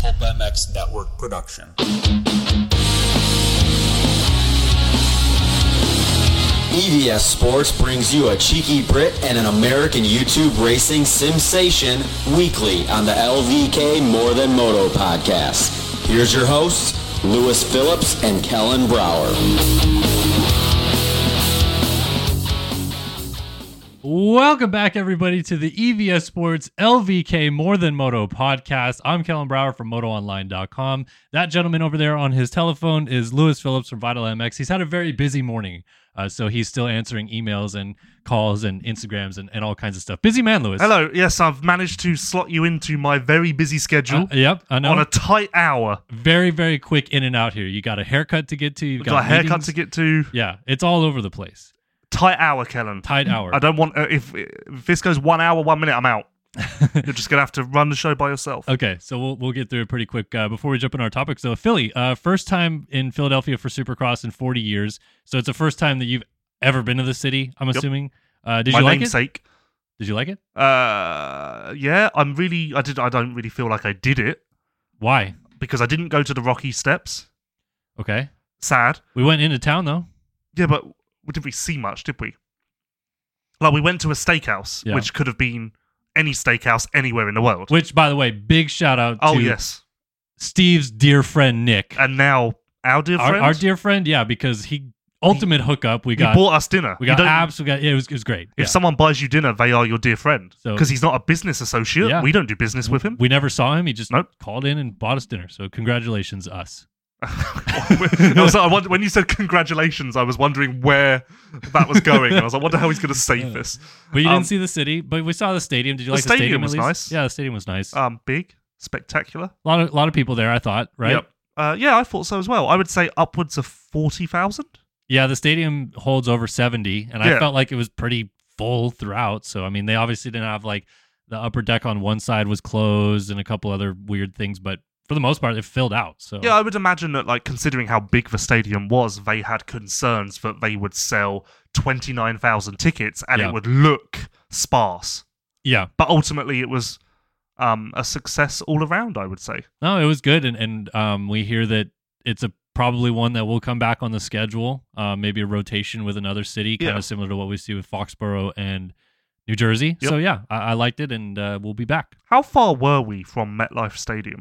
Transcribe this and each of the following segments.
Pulp MX Network production. EVS Sports brings you a cheeky Brit and an American YouTube racing sensation weekly on the LVK More Than Moto podcast. Here's your hosts, Lewis Phillips and Kellen Brower. Welcome back, everybody, to the EVS Sports LVK More Than Moto podcast. I'm Kellen Brower from MotoOnline.com. That gentleman over there on his telephone is Lewis Phillips from Vital MX. He's had a very busy morning, so he's still answering emails and calls and Instagrams and all kinds of stuff. Busy man, Lewis. Hello. Yes, I've managed to slot you into my very busy schedule. Yep, I know. On a tight hour. Very, very quick in and out here. You got a haircut to get to. You've got a haircut meetings to get to. Yeah, it's all over the place. Tight hour, Kellen. Tight hour. I don't want... if this goes 1 hour, 1 minute, I'm out. You're just going to have to run the show by yourself. Okay, so we'll get through it pretty quick before we jump in our topic. So Philly, first time in Philadelphia for Supercross in 40 years. So it's the first time that you've ever been to the city, I'm assuming. Did you like namesake. it? Did you like it? Yeah, I don't really feel like I did it. Why? Because I didn't go to the Rocky Steps. Okay. Sad. We went into town, though. Yeah, but we didn't really see much, did we? Like, we went to a steakhouse, which could have been any steakhouse anywhere in the world. Which, by the way, big shout out to Steve's dear friend, Nick. And now our dear friend? Our dear friend, yeah, because he ultimate hookup. He bought us dinner. We got abs. It was great. If someone buys you dinner, they are your dear friend. Because he's not a business associate. Yeah. We don't do business with him. We never saw him. He just called in and bought us dinner. So congratulations, us. When you said congratulations, I was wondering where that was going. I was like, I wonder how he's going to say this. But you didn't see the city, but we saw the stadium. Did you like the stadium? The stadium was nice. Yeah, the stadium was nice. Big, spectacular. A lot of people there, I thought, right? Yep. Yeah, I thought so as well. I would say upwards of 40,000. Yeah, the stadium holds over 70, and I felt like it was pretty full throughout. So, I mean, they obviously didn't have, like, the upper deck on one side was closed and a couple other weird things, but for the most part, it filled out. So yeah, I would imagine that, like, considering how big the stadium was, they had concerns that they would sell 29,000 tickets and it would look sparse. Yeah. But ultimately, it was a success all around, I would say. No, it was good, and we hear that it's probably one that will come back on the schedule, maybe a rotation with another city, kind of similar to what we see with Foxborough and New Jersey. Yep. So yeah, I liked it, and we'll be back. How far were we from MetLife Stadium?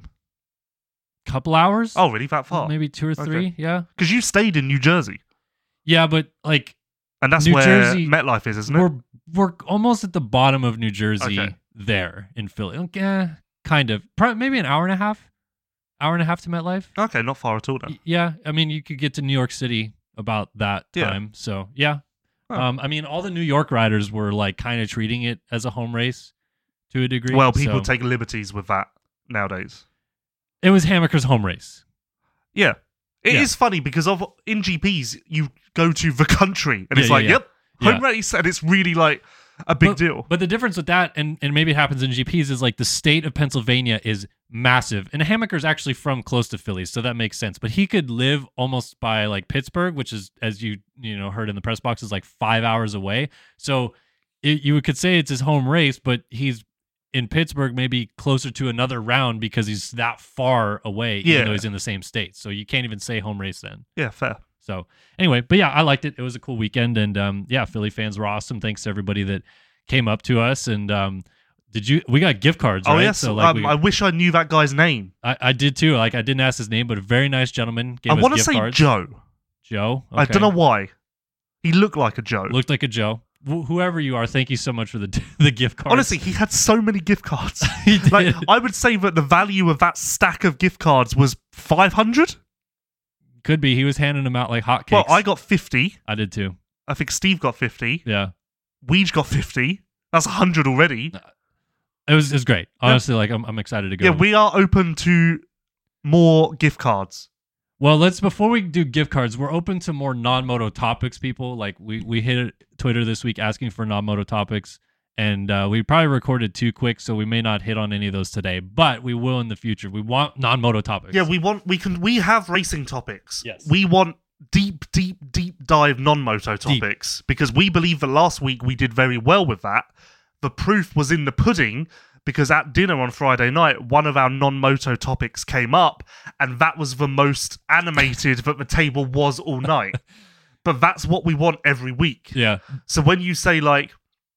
Couple hours. Oh, really? That far? Maybe 2 or 3, okay. Yeah. Because you stayed in New Jersey. Yeah, but like... And that's New where Jersey, MetLife is, isn't it? We're almost at the bottom of New Jersey there in Philly. Kind of. Probably maybe an hour and a half. Hour and a half to MetLife. Okay, not far at all then. Yeah, I mean, you could get to New York City about that time. So, yeah. Oh. I mean, all the New York riders were like kind of treating it as a home race to a degree. Well, people take liberties with that nowadays. It was Hammaker's home race. Yeah. It is funny because in GPs, you go to the country and it's home race, and it's really like a big deal. But the difference with that, and maybe it happens in GPs, is like the state of Pennsylvania is massive. And Hammaker's actually from close to Philly, so that makes sense. But he could live almost by like Pittsburgh, which is, as you heard in the press box, is like 5 hours away. So you could say it's his home race, but he's in Pittsburgh, maybe closer to another round because he's that far away, even though he's in the same state. So you can't even say home race then. Yeah, fair. So anyway, but yeah, I liked it. It was a cool weekend, and Philly fans were awesome. Thanks to everybody that came up to us. And we got gift cards, right? Oh yes. So, I wish I knew that guy's name. I did too. Like, I didn't ask his name, but a very nice gentleman gave us gift cards. I want to say Joe. Joe? Okay. I don't know why. He looked like a Joe. Looked like a Joe. Whoever you are, thank you so much for the gift cards. Honestly, he had so many gift cards. He did. Like, I would say that the value of that stack of gift cards was 500. Could be. He was handing them out like hotcakes. Well, I got 50. I did too. I think Steve got 50. Yeah. Weege got 50. That's 100 already. It was great. Honestly, like I'm excited to go. Yeah, we are open to more gift cards. Well, before we do gift cards, we're open to more non-moto topics, people. Like, we hit Twitter this week asking for non-moto topics, and we probably recorded too quick, so we may not hit on any of those today, but we will in the future. We want non-moto topics. Yeah, we have racing topics. Yes. We want deep dive non-moto topics because we believe that last week we did very well with that. The proof was in the pudding because at dinner on Friday night, one of our non-moto topics came up, and that was the most animated that the table was all night. But that's what we want every week. Yeah. So when you say, like,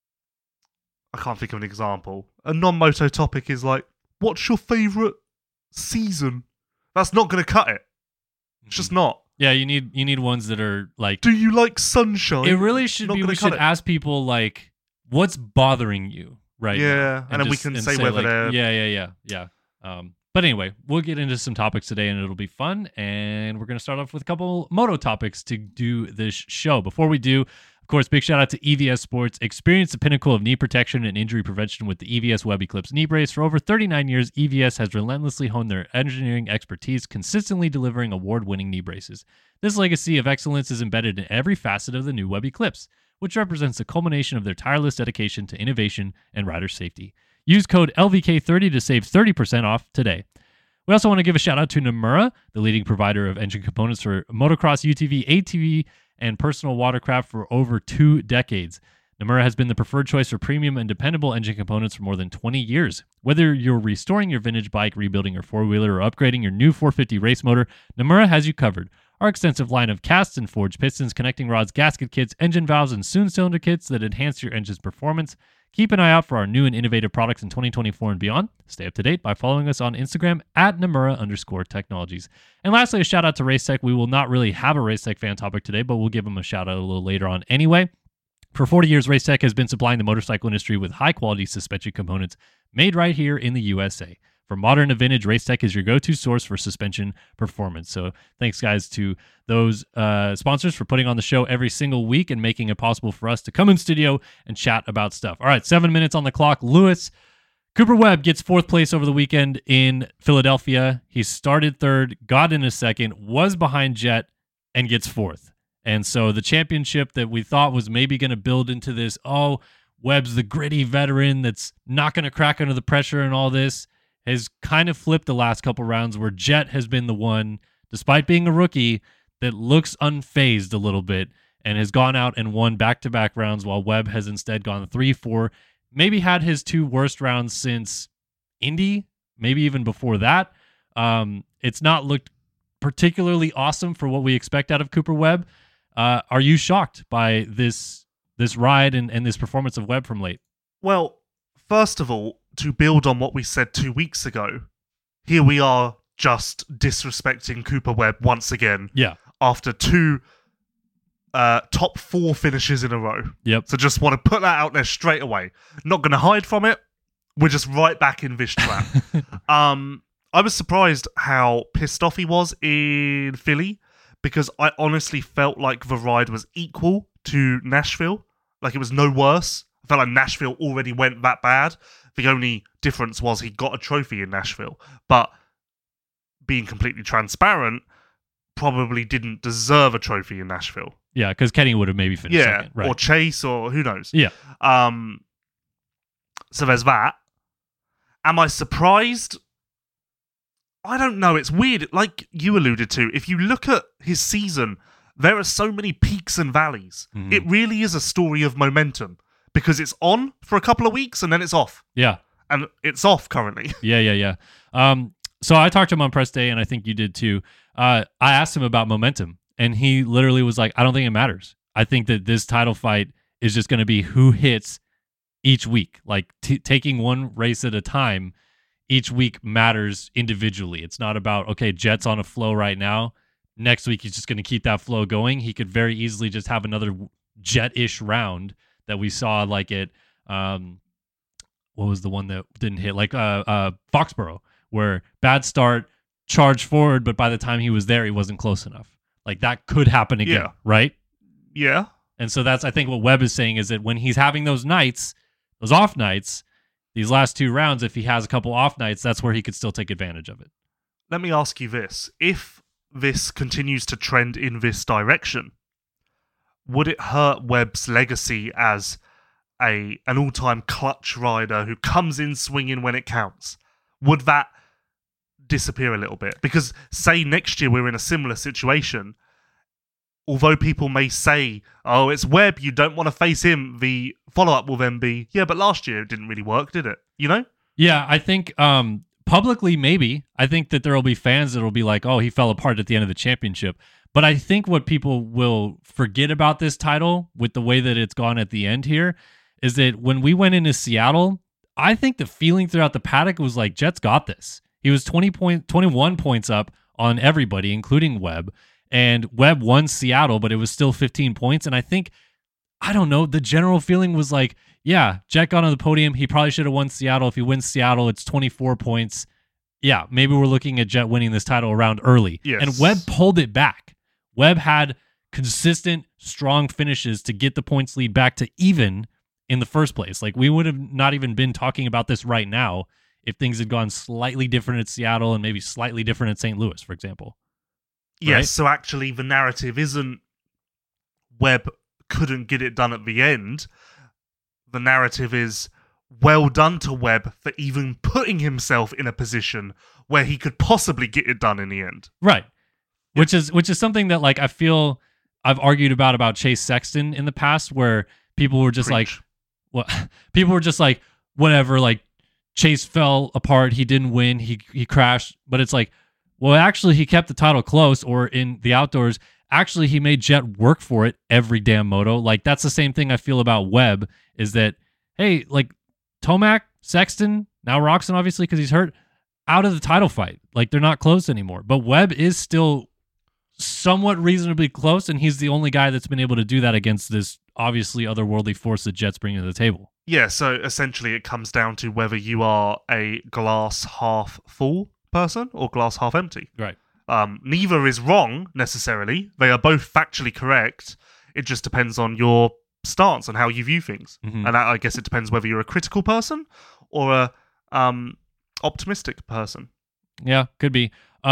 I can't think of an example, a non-moto topic is like, what's your favourite season? That's not going to cut it. It's just not. Yeah, you need ones that are like, do you like sunshine? It really should be, we should ask people, like, what's bothering you right now? And then we can say whether like, they're... Yeah. But anyway, we'll get into some topics today, and it'll be fun. And we're going to start off with a couple moto topics to do this show. Before we do, of course, big shout out to EVS Sports. Experience the pinnacle of knee protection and injury prevention with the EVS Web Eclipse knee brace. For over 39 years, EVS has relentlessly honed their engineering expertise, consistently delivering award-winning knee braces. This legacy of excellence is embedded in every facet of the new Web Eclipse, which represents the culmination of their tireless dedication to innovation and rider safety. Use code LVK30 to save 30% off today. We also want to give a shout out to Nomura, the leading provider of engine components for motocross, UTV, ATV, and personal watercraft for over 2 decades. Nomura has been the preferred choice for premium and dependable engine components for more than 20 years. Whether you're restoring your vintage bike, rebuilding your four-wheeler, or upgrading your new 450 race motor, Nomura has you covered. Our extensive line of cast and forged pistons, connecting rods, gasket kits, engine valves, and soon cylinder kits that enhance your engine's performance. Keep an eye out for our new and innovative products in 2024 and beyond. Stay up to date by following us on Instagram at Nomura_technologies. And lastly, a shout out to Racetech. We will not really have a Racetech fan topic today, but we'll give them a shout out a little later on anyway. For 40 years, Racetech has been supplying the motorcycle industry with high-quality suspension components made right here in the USA. From modern to vintage, Racetech is your go-to source for suspension performance. So thanks, guys, to those sponsors for putting on the show every single week and making it possible for us to come in studio and chat about stuff. All right, 7 minutes on the clock. Lewis, Cooper Webb gets 4th place over the weekend in Philadelphia. He started 3rd, got in a 2nd, was behind Jet, and gets 4th. And so the championship that we thought was maybe going to build into this, Webb's the gritty veteran that's not going to crack under the pressure and all this, has kind of flipped the last couple rounds, where Jet has been the one, despite being a rookie, that looks unfazed a little bit and has gone out and won back-to-back rounds, while Webb has instead gone 3-4, maybe had his 2 worst rounds since Indy, maybe even before that. It's not looked particularly awesome for what we expect out of Cooper Webb. Are you shocked by this ride and this performance of Webb from late? Well, first of all, to build on what we said 2 weeks ago, here we are just disrespecting Cooper Webb once again. Yeah. After 2 top 4 finishes in a row. Yep. So just want to put that out there straight away. Not going to hide from it. We're just right back in this trap. I was surprised how pissed off he was in Philly, because I honestly felt like the ride was equal to Nashville. Like, it was no worse. I felt like Nashville already went that bad. The only difference was he got a trophy in Nashville. But being completely transparent, probably didn't deserve a trophy in Nashville. Yeah, because Kenny would have maybe finished second. Right. Or Chase, or who knows. Yeah. So there's that. Am I surprised? I don't know. It's weird. Like you alluded to, if you look at his season, there are so many peaks and valleys. Mm-hmm. It really is a story of momentum, because it's on for a couple of weeks and then it's off. Yeah. And it's off currently. Yeah. So I talked to him on press day, and I think you did too. I asked him about momentum, and he literally was like, I don't think it matters. I think that this title fight is just going to be who hits each week. Like taking one race at a time, each week matters individually. It's not about, okay, Jet's on a flow right now. Next week, he's just going to keep that flow going. He could very easily just have another Jet-ish round that we saw, like at, what was the one that didn't hit? Like Foxborough, where bad start, charge forward, but by the time he was there, he wasn't close enough. Like, that could happen again, right? Yeah. And so that's, I think, what Webb is saying, is that when he's having those nights, those off nights, these last 2 rounds, if he has a couple off nights, that's where he could still take advantage of it. Let me ask you this. If this continues to trend in this direction, would it hurt Webb's legacy as an all-time clutch rider who comes in swinging when it counts? Would that disappear a little bit? Because say next year we're in a similar situation, although people may say, oh, it's Webb, you don't want to face him, the follow-up will then be, yeah, but last year it didn't really work, did it? You know? Yeah, I think publicly maybe. I think that there will be fans that will be like, "Oh, he fell apart at the end of the championship." But I think what people will forget about this title with the way that it's gone at the end here is that when we went into Seattle, I think the feeling throughout the paddock was like, Jets got this. He was 21 points up on everybody, including Webb. And Webb won Seattle, but it was still 15 points. And I think, I don't know, the general feeling was like, yeah, Jet got on the podium. He probably should have won Seattle. If he wins Seattle, it's 24 points. Yeah, maybe we're looking at Jet winning this title around early. Yes. And Webb pulled it back. Webb had consistent, strong finishes to get the points lead back to even in the first place. Like, we would have not even been talking about this right now if things had gone slightly different at Seattle and maybe slightly different at St. Louis, for example. Yes, Right? so actually the narrative isn't Webb couldn't get it done at the end. The narrative is well done to Webb for even putting himself in a position where he could possibly get it done in the end. Right. Which is something that, like, I feel I've argued about Chase Sexton in the past, where people were just Preach. people were just like, whatever, like, Chase fell apart, he didn't win, he crashed, but it's like, well, actually he kept the title close, or in the outdoors, actually he made Jet work for it every damn moto. Like, that's the same thing I feel about Webb, is that, hey, like, Tomac, Sexton, now Roczen obviously because he's hurt, out of the title fight. Like, they're not close anymore. But Webb is still somewhat reasonably close, and he's the only guy that's been able to do that against this obviously otherworldly force that Jets bring to the table. Yeah, so essentially it comes down to whether you are a glass half full person or glass half empty. Right. Neither is wrong necessarily. They are both factually correct. It just depends on your stance and how you view things. Mhm. And I guess it depends whether you're a critical person or a optimistic person. Yeah, could be.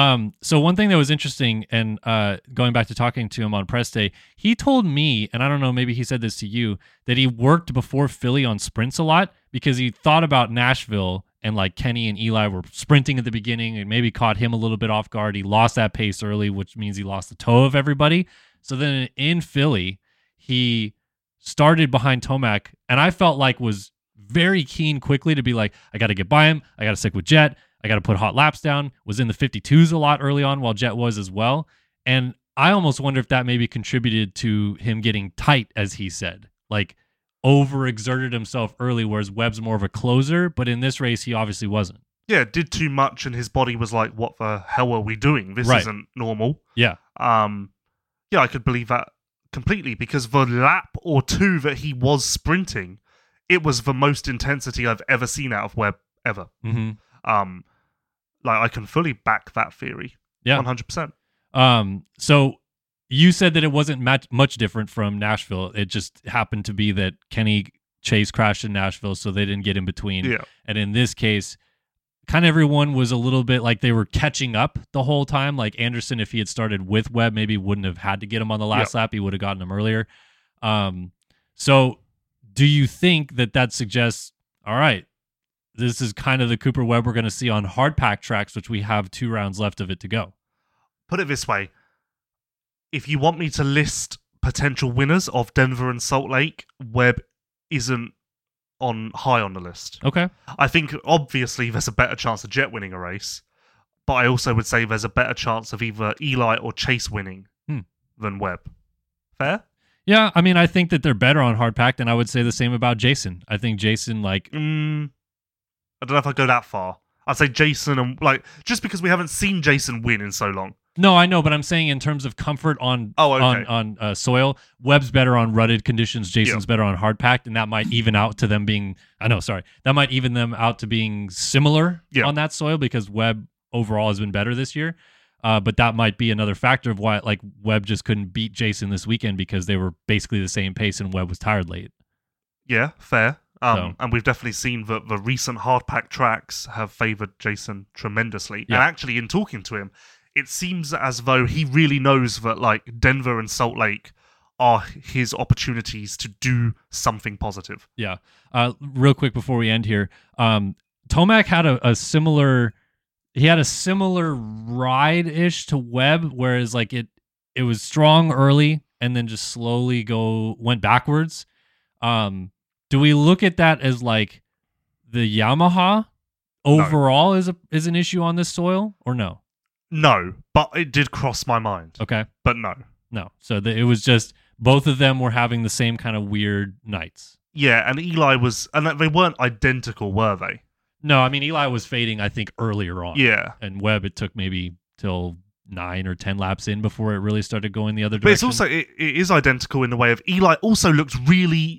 So one thing that was interesting, and going back to talking to him on press day, he told me, and I don't know, maybe he said this to you, that he worked before Philly on sprints a lot because he thought about Nashville and, like, Kenny and Eli were sprinting at the beginning and maybe caught him a little bit off guard. He lost that pace early, which means he lost the toe of everybody. So then in Philly, he started behind Tomac, and I felt like was very keen quickly to be like, I got to get by him. I got to stick with Jet. I got to put hot laps down. Was in the 52s a lot early on, while Jet was as well. And I almost wonder if that maybe contributed to him getting tight, as he said. Like, overexerted himself early, whereas Webb's more of a closer. But in this race, he obviously wasn't. Yeah, did too much, and his body was like, "What the hell are we doing? This Right. isn't normal." Yeah. Yeah, I could believe that completely, because the lap or two that he was sprinting, it was the most intensity I've ever seen out of Webb ever. Mm-hmm. Like, I can fully back that theory. Yeah. 100%. So you said that it wasn't much different from Nashville. It just happened to be that Kenny Chase crashed in Nashville, so they didn't get in between. Yeah. And in this case, kind of everyone was a little bit like they were catching up the whole time. Like Anderson, if he had started with Webb, maybe wouldn't have had to get him on the last lap. He would have gotten him earlier. So do you think that suggests, all right, this is kind of the Cooper Webb we're going to see on hard pack tracks, which we have 2 rounds left of it to go? Put it this way. If you want me to list potential winners of Denver and Salt Lake, Webb isn't high on the list. Okay. I think obviously there's a better chance of Jet winning a race, but I also would say there's a better chance of either Eli or Chase winning than Webb. Fair? Yeah, I mean, I think that they're better on hard packed, and I would say the same about Jason. I think Jason, like, I don't know if I go that far. I'd say Jason, and like, just because we haven't seen Jason win in so long. no, I know, but I'm saying in terms of comfort on on soil, Webb's better on rutted conditions. Jason's better on hard packed, and that might even out to them being. That might even them out to being similar on that soil, because Webb overall has been better this year. But that might be another factor of why, like, Webb just couldn't beat Jason this weekend, because they were basically the same pace and Webb was tired late. Yeah, fair. And we've definitely seen that the recent hardpack tracks have favoured Jason tremendously. Yeah. And actually, in talking to him, it seems as though he really knows that, like, Denver and Salt Lake are his opportunities to do something positive. Yeah. Real quick before we end here, Tomac had a similar. He had a similar ride-ish to Webb, whereas, like, it was strong early and then just slowly went backwards. Do we look at that as, like, the Yamaha overall is an issue on this soil, or no? No, but it did cross my mind. Okay. But no. No. So it was just both of them were having the same kind of weird nights. Yeah, and Eli was... And they weren't identical, were they? No, I mean, Eli was fading, I think, earlier on. Yeah. And Webb, it took maybe till 9 or 10 laps in before it really started going the other But direction. it's also... It is identical in the way of... Eli also looked really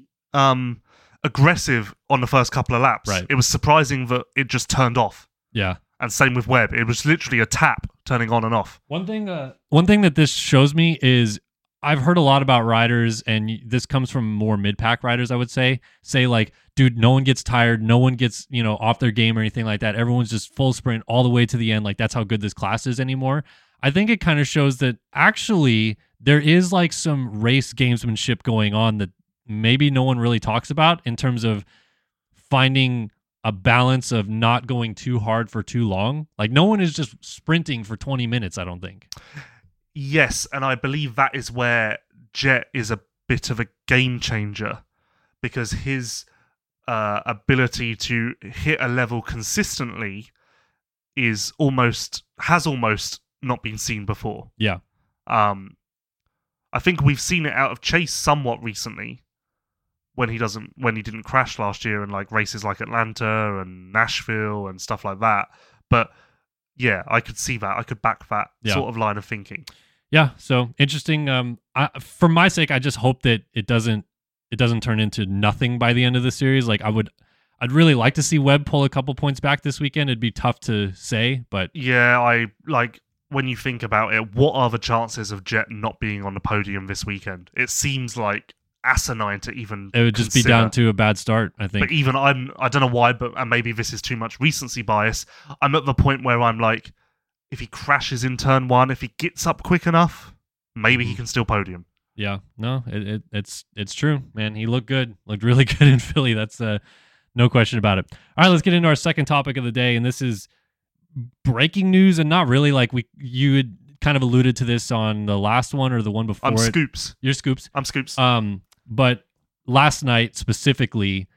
aggressive on the first couple of laps. Right. It was surprising that it just turned off. Yeah. And same with Webb. It was literally a tap turning on and off. One thing that this shows me is I've heard a lot about riders, and this comes from more mid-pack riders, I would say like, dude, no one gets tired, no one gets, off their game or anything like that. Everyone's just full sprint all the way to the end. Like, that's how good this class is anymore. I think it kind of shows that actually there is like some race gamesmanship going on that maybe no one really talks about in terms of finding a balance of not going too hard for too long. Like, no one is just sprinting for 20 minutes, I don't think. Yes, and I believe that is where Jet is a bit of a game changer, because his ability to hit a level consistently has almost not been seen before. Yeah. I think we've seen it out of Chase somewhat recently, when he didn't crash last year in like races like Atlanta and Nashville and stuff like that. But yeah, I could see that. I could back that sort of line of thinking. Yeah, so interesting. For my sake, I just hope that it doesn't turn into nothing by the end of the series. Like, I'd really like to see Webb pull a couple points back this weekend. It'd be tough to say, but yeah, I like when you think about it. What are the chances of Jet not being on the podium this weekend? It seems like asinine to even. It would just be down to a bad start, I think. But even I don't know why, but and maybe this is too much recency bias. I'm at the point where I'm like, if he crashes in turn 1, if he gets up quick enough, maybe he can still podium. Yeah, no, it's true, man. He looked really good in Philly. That's no question about it. All right, let's get into our second topic of the day, and this is breaking news, and not really like you had kind of alluded to this on the last one or the one before. I'm Scoops. You're Scoops. I'm Scoops. But last night specifically,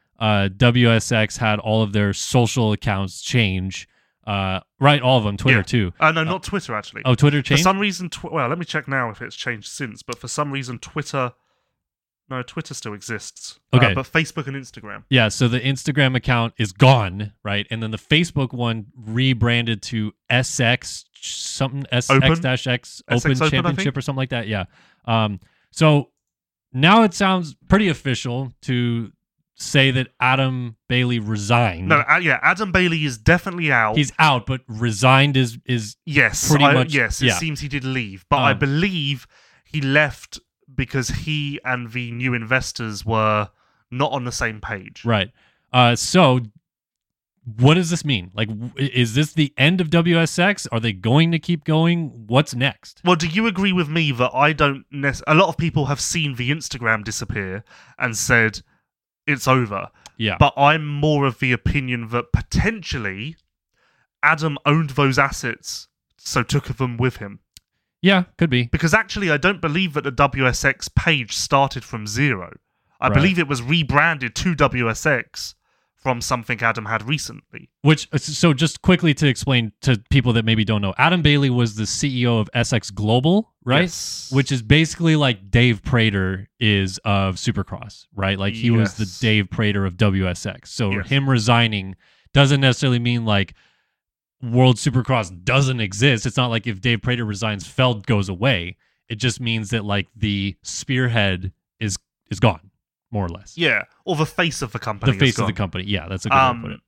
WSX had all of their social accounts change. Right, all of them. Twitter too. No, not Twitter actually. Oh, Twitter changed? For some reason, well, let me check now if it's changed since. But for some reason, Twitter still exists. Okay, but Facebook and Instagram. Yeah, so the Instagram account is gone, right? And then the Facebook one rebranded to SX something SX-X Open Championship or something like that. Yeah. So now it sounds pretty official to say that Adam Bailey resigned. No, Adam Bailey is definitely out. He's out, but resigned is yes, pretty much. Yes, it seems he did leave, but I believe he left because he and the new investors were not on the same page. Right. So what does this mean? Like, is this the end of WSX? Are they going to keep going? What's next? Well, do you agree with me that I don't a lot of people have seen the Instagram disappear and said it's over. Yeah. But I'm more of the opinion that potentially Adam owned those assets, so took them with him. Yeah, could be. Because actually, I don't believe that the WSX page started from zero. I believe it was rebranded to WSX from something Adam had recently. So just quickly to explain to people that maybe don't know, Adam Bailey was the CEO of SX Global, right? Yes. Which is basically like Dave Prater is of Supercross, right? Like he was the Dave Prater of WSX. So him resigning doesn't necessarily mean like World Supercross doesn't exist. It's not like if Dave Prater resigns, Feld goes away. It just means that like the spearhead is gone, more or less. Yeah, or the face of the company. The face of the company. Yeah, that's a good way to put it.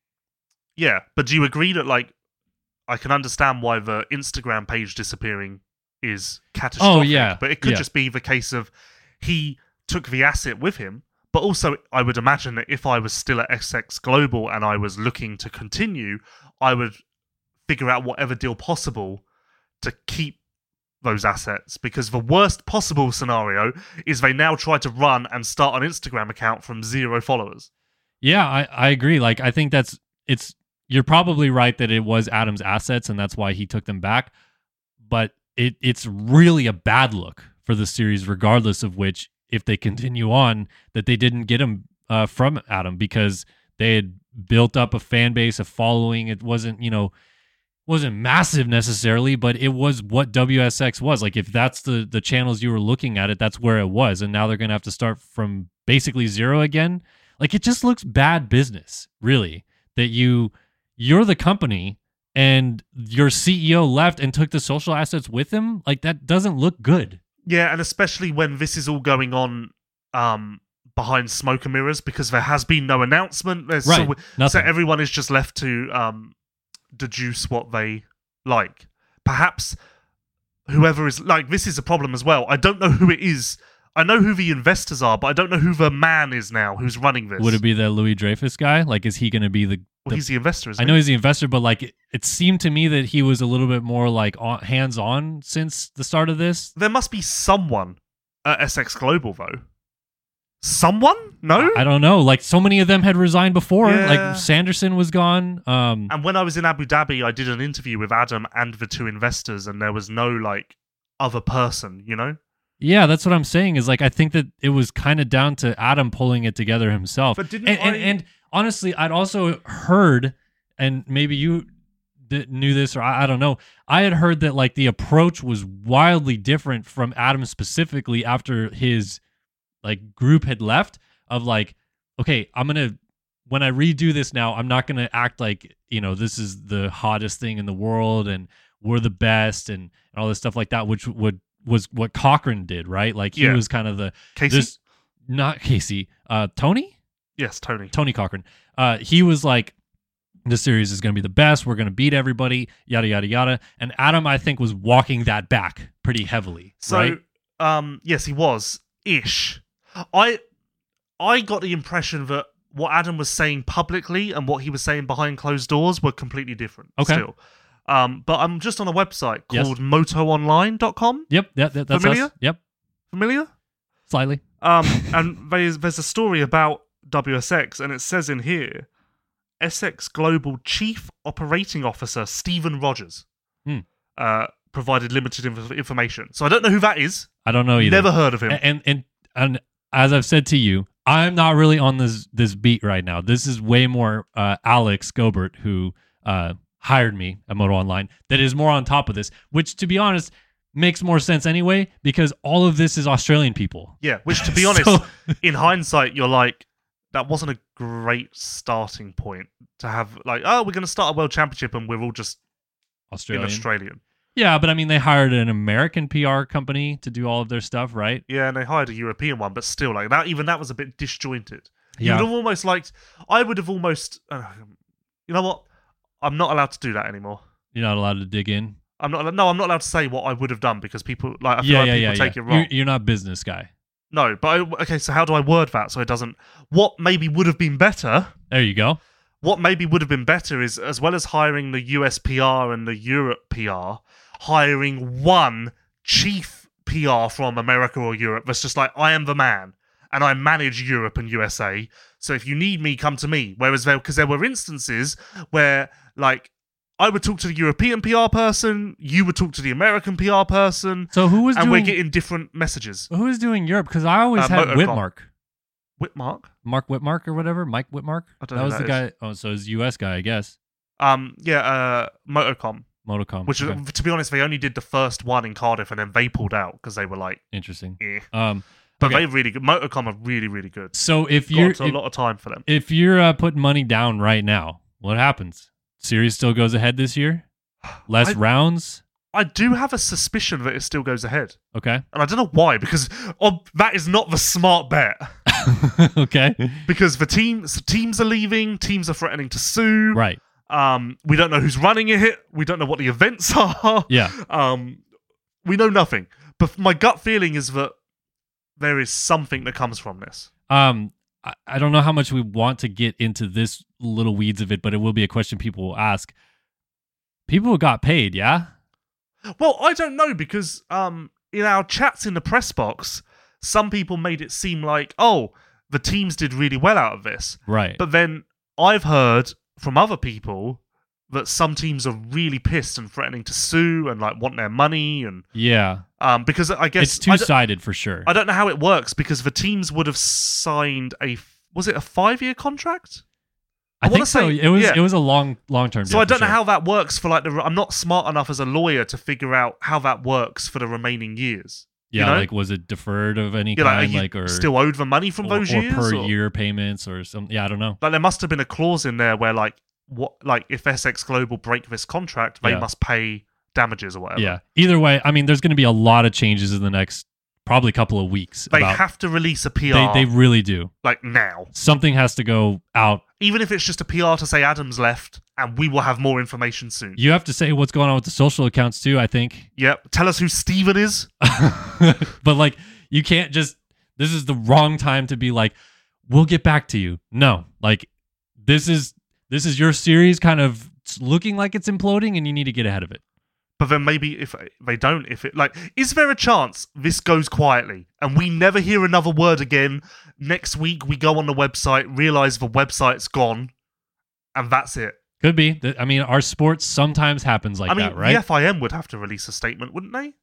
Yeah, but do you agree that like I can understand why the Instagram page disappearing is catastrophic? Oh yeah, but it could just be the case of he took the asset with him. But also, I would imagine that if I was still at SX Global and I was looking to continue, I would figure out whatever deal possible to keep those assets. Because the worst possible scenario is they now try to run and start an Instagram account from 0 followers. Yeah, I agree. Like, I think you're probably right that it was Adam's assets and that's why he took them back. But it's really a bad look for the series, regardless of which, if they continue on, that they didn't get him from Adam, because they had built up a fan base, a following. It wasn't, wasn't massive necessarily, but it was what WSX was. Like if that's the channels you were looking at, that's where it was. And now they're going to have to start from basically zero again. Like it just looks bad business, really, that you're the company and your CEO left and took the social assets with him. Like that doesn't look good. Yeah, and especially when this is all going on behind smoke and mirrors, because there has been no announcement. Right, so nothing. everyone is just left to deduce what they like. Perhaps whoever is like, this is a problem as well. I don't know who it is. I know who the investors are, but I don't know who the man is now who's running this. Would it be the Louis Dreyfus guy? Like, is he going to be Well, he's the investor, isn't I know he's the investor, but like it seemed to me that he was a little bit more like hands-on since the start of this. There must be someone at SX Global, though. Someone? No? I don't know. Like so many of them had resigned before. Yeah. Like Sanderson was gone. And when I was in Abu Dhabi, I did an interview with Adam and the two investors, and there was no like other person, Yeah, that's what I'm saying. Is like I think that it was kind of down to Adam pulling it together himself. But didn't and honestly, I'd also heard, and maybe you knew this, or I don't know. I had heard that like the approach was wildly different from Adam specifically after his like group had left. Of like, okay, when I redo this now, I'm not gonna act like this is the hottest thing in the world and we're the best and all this stuff like that, which was what Cochran did, right? Like he was kind of the Casey? Not Casey, Tony. Yes, Tony. Tony Cochran. He was like, this series is going to be the best. We're going to beat everybody, yada, yada, yada. And Adam, I think, was walking that back pretty heavily, right? Yes, he was. Ish. I got the impression that what Adam was saying publicly and what he was saying behind closed doors were completely different. Okay. Still. But I'm just on a website called motoonline.com. Yep, that's Familiar? us. Yep, Familiar? slightly. And there's a story about WSX, and it says in here, SX Global Chief Operating Officer Stephen Rogers provided limited information. So I don't know who that is. I don't know either. Never heard of him. And as I've said to you, I'm not really on this beat right now. This is way more Alex Gobert, who hired me at Moto Online, that is more on top of this, which, to be honest, makes more sense anyway, because all of this is Australian people. Yeah, which, to be honest, in hindsight, you're like, that wasn't a great starting point to have, like, oh, we're going to start a world championship and we're all just Australian. Yeah, but I mean, they hired an American PR company to do all of their stuff, right? Yeah, and they hired a European one, but still, like that. Even that was a bit disjointed. Yeah. You would have almost liked. I would have almost. You know what? I'm not allowed to do that anymore. You're not allowed to dig in. I'm not allowed to say what I would have done because people like. I feel like people take it wrong. You're not a business guy. No, but okay. So how do I word that so it doesn't? What maybe would have been better? There you go. What maybe would have been better is, as well as hiring the US PR and the Europe PR, hiring one chief PR from America or Europe that's just like, I am the man and I manage Europe and USA. So if you need me, come to me. Whereas because there were instances where like I would talk to the European PR person, you would talk to the American PR person. So who was and we're getting different messages. Who was doing Europe? Because I always had Motocom. Whitmark. Mark Whitmark or whatever. Mike Whitmark. I don't that know was who the that guy. Oh, so it's US guy, I guess. Motocom. Motocom. Which, okay. to be honest, they only did the first one in Cardiff and then they pulled out because they were like, Interesting. But okay. they're really good. Motocom are really, really good. So if Got a lot of time for them. If you're putting money down right now, what happens? Series still goes ahead this year? Less rounds? I do have a suspicion that it still goes ahead. Okay. And I don't know why, because that is not the smart bet. Okay. Because teams are leaving, teams are threatening to sue. Right. We don't know who's running it. We don't know what the events are. Yeah. We know nothing. But my gut feeling is that there is something that comes from this. I don't know how much we want to get into this little weeds of it, but it will be a question people will ask. People got paid, yeah? Well, I don't know, because in our chats in the press box, some people made it seem like, oh, the teams did really well out of this. Right. But then I've heard from other people that some teams are really pissed and threatening to sue and like want their money and yeah. Because I guess it's two-sided for sure. I don't know how it works because the teams would have signed was it a 5-year contract? I wanna think so. say- It was yeah. it was a long term. So I don't know how that works for like I'm not smart enough as a lawyer to figure out how that works for the remaining years. Yeah, you know? like was it deferred of any Yeah, kind, are you like or still owed the money from those or years, per or- year payments or something? Yeah, I don't know. Like there must have been a clause in there where like if SX Global break this contract, they Yeah. must pay damages or whatever. Yeah. Either way, I mean, there's going to be a lot of changes in the next probably couple of weeks. They about- have to release a PR They really do. like now. Something has to go out. Even if it's just a PR to say Adam's left, and we will have more information soon. You have to say what's going on with the social accounts too, I think. Yep. Tell us who Steven is. But like, you can't just. This is the wrong time to be like, we'll get back to you. No, like, this is your series kind of looking like it's imploding, and you need to get ahead of it. But then maybe if they don't, is there a chance this goes quietly and we never hear another word again? Next week we go on the website, realize the website's gone, and that's it. Could be. I mean, our sports sometimes happens like that, right? the FIM would have to release a statement, wouldn't they?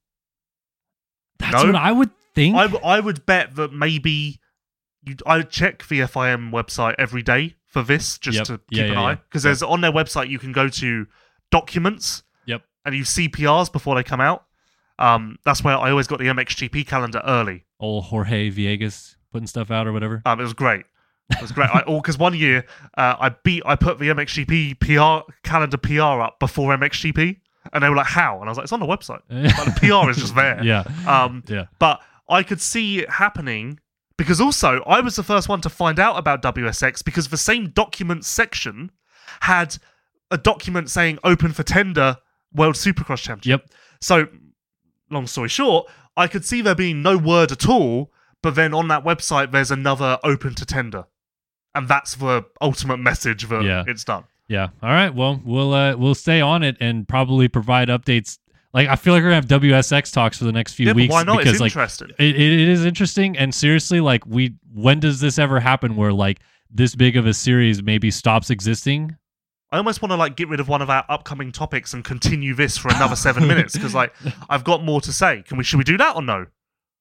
That's No? what I would think. I would bet that maybe I would check the FIM website every day for this just Yep. to Yeah, keep an yeah, eye. yeah. Because there's on their website you can go to documents. Yep. And you see PRs before they come out. That's where I always got the MXGP calendar early. Old Jorge Viegas putting stuff out or whatever. It was great. It was great. Because one year I put the MXGP calendar PR up before MXGP, and they were like, "How?" And I was like, "It's on the website. Like, the PR is just there." Yeah. Yeah. But I could see it happening because also I was the first one to find out about WSX because the same documents section had a document saying "Open for tender." World Supercross Championship. Yep. So, long story short, I could see there being no word at all, but then on that website there's another open to tender. And that's the ultimate message that Yeah. it's done. Yeah. All right. Well, we'll stay on it and probably provide updates. Like, I feel like we're gonna have WSX talks for the next few Yeah, but weeks why not? because It's like interesting. it is interesting. And seriously, like when does this ever happen where like this big of a series maybe stops existing? I almost want to like get rid of one of our upcoming topics and continue this for another 7 minutes because like I've got more to say. Should we do that or no?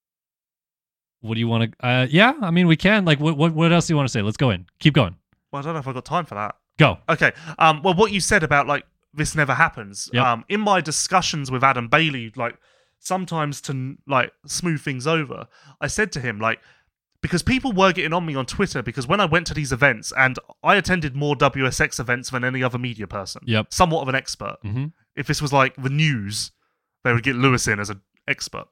What do you want to? Yeah. I mean, we can. Like, what else do you want to say? Let's go in. Keep going. Well, I don't know if I've got time for that. Go. Okay. Well, what you said about like this never happens. Yep. In my discussions with Adam Bailey, like sometimes to like smooth things over, I said to him like because people were getting on me on Twitter because when I went to these events and I attended more WSX events than any other media person. Yep. Somewhat of an expert. Mm-hmm. If this was like the news, they would get Lewis in as an expert.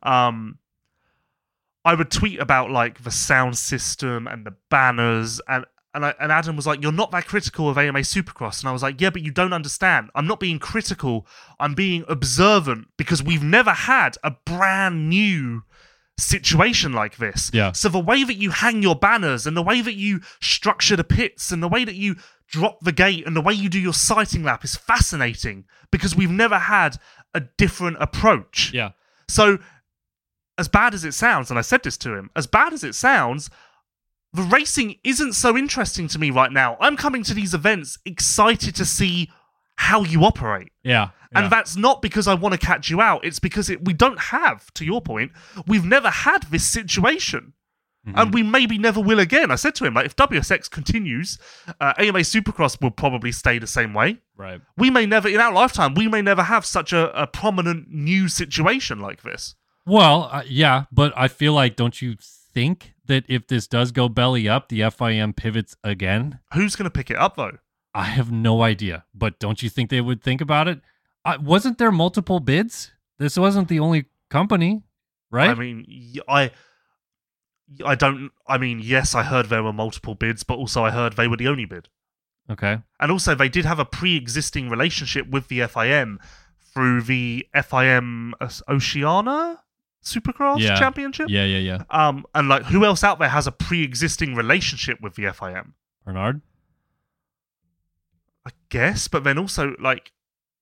I would tweet about like the sound system and the banners and Adam was like, "You're not that critical of AMA Supercross," and I was like, "Yeah, but you don't understand. I'm not being critical. I'm being observant because we've never had a brand new situation like this. Yeah. So the way that you hang your banners and the way that you structure the pits and the way that you drop the gate and the way you do your sighting lap is fascinating because we've never had a different approach." Yeah. So, as bad as it sounds, and I said this to him, as bad as it sounds, the racing isn't so interesting to me right now. I'm coming to these events excited to see how you operate. Yeah. And that's not because I want to catch you out. It's because we don't have, to your point, we've never had this situation. And we maybe never will again. I said to him, like, if WSX continues, AMA Supercross will probably stay the same way. Right. We may never, in our lifetime, we may never have such a prominent new situation like this. Well, yeah, but I feel like, don't you think that if this does go belly up, the FIM pivots again? Who's going to pick it up, though? I have no idea, but don't you think they would think about it? Wasn't there multiple bids? This wasn't the only company, right? I mean, I don't. I mean, yes, I heard there were multiple bids, but also I heard they were the only bid. Okay. And also, they did have a pre-existing relationship with the FIM through the FIM Oceania Supercross Championship. Yeah. And like, who else out there has a pre-existing relationship with the FIM? Bernard? I guess, but then also, like,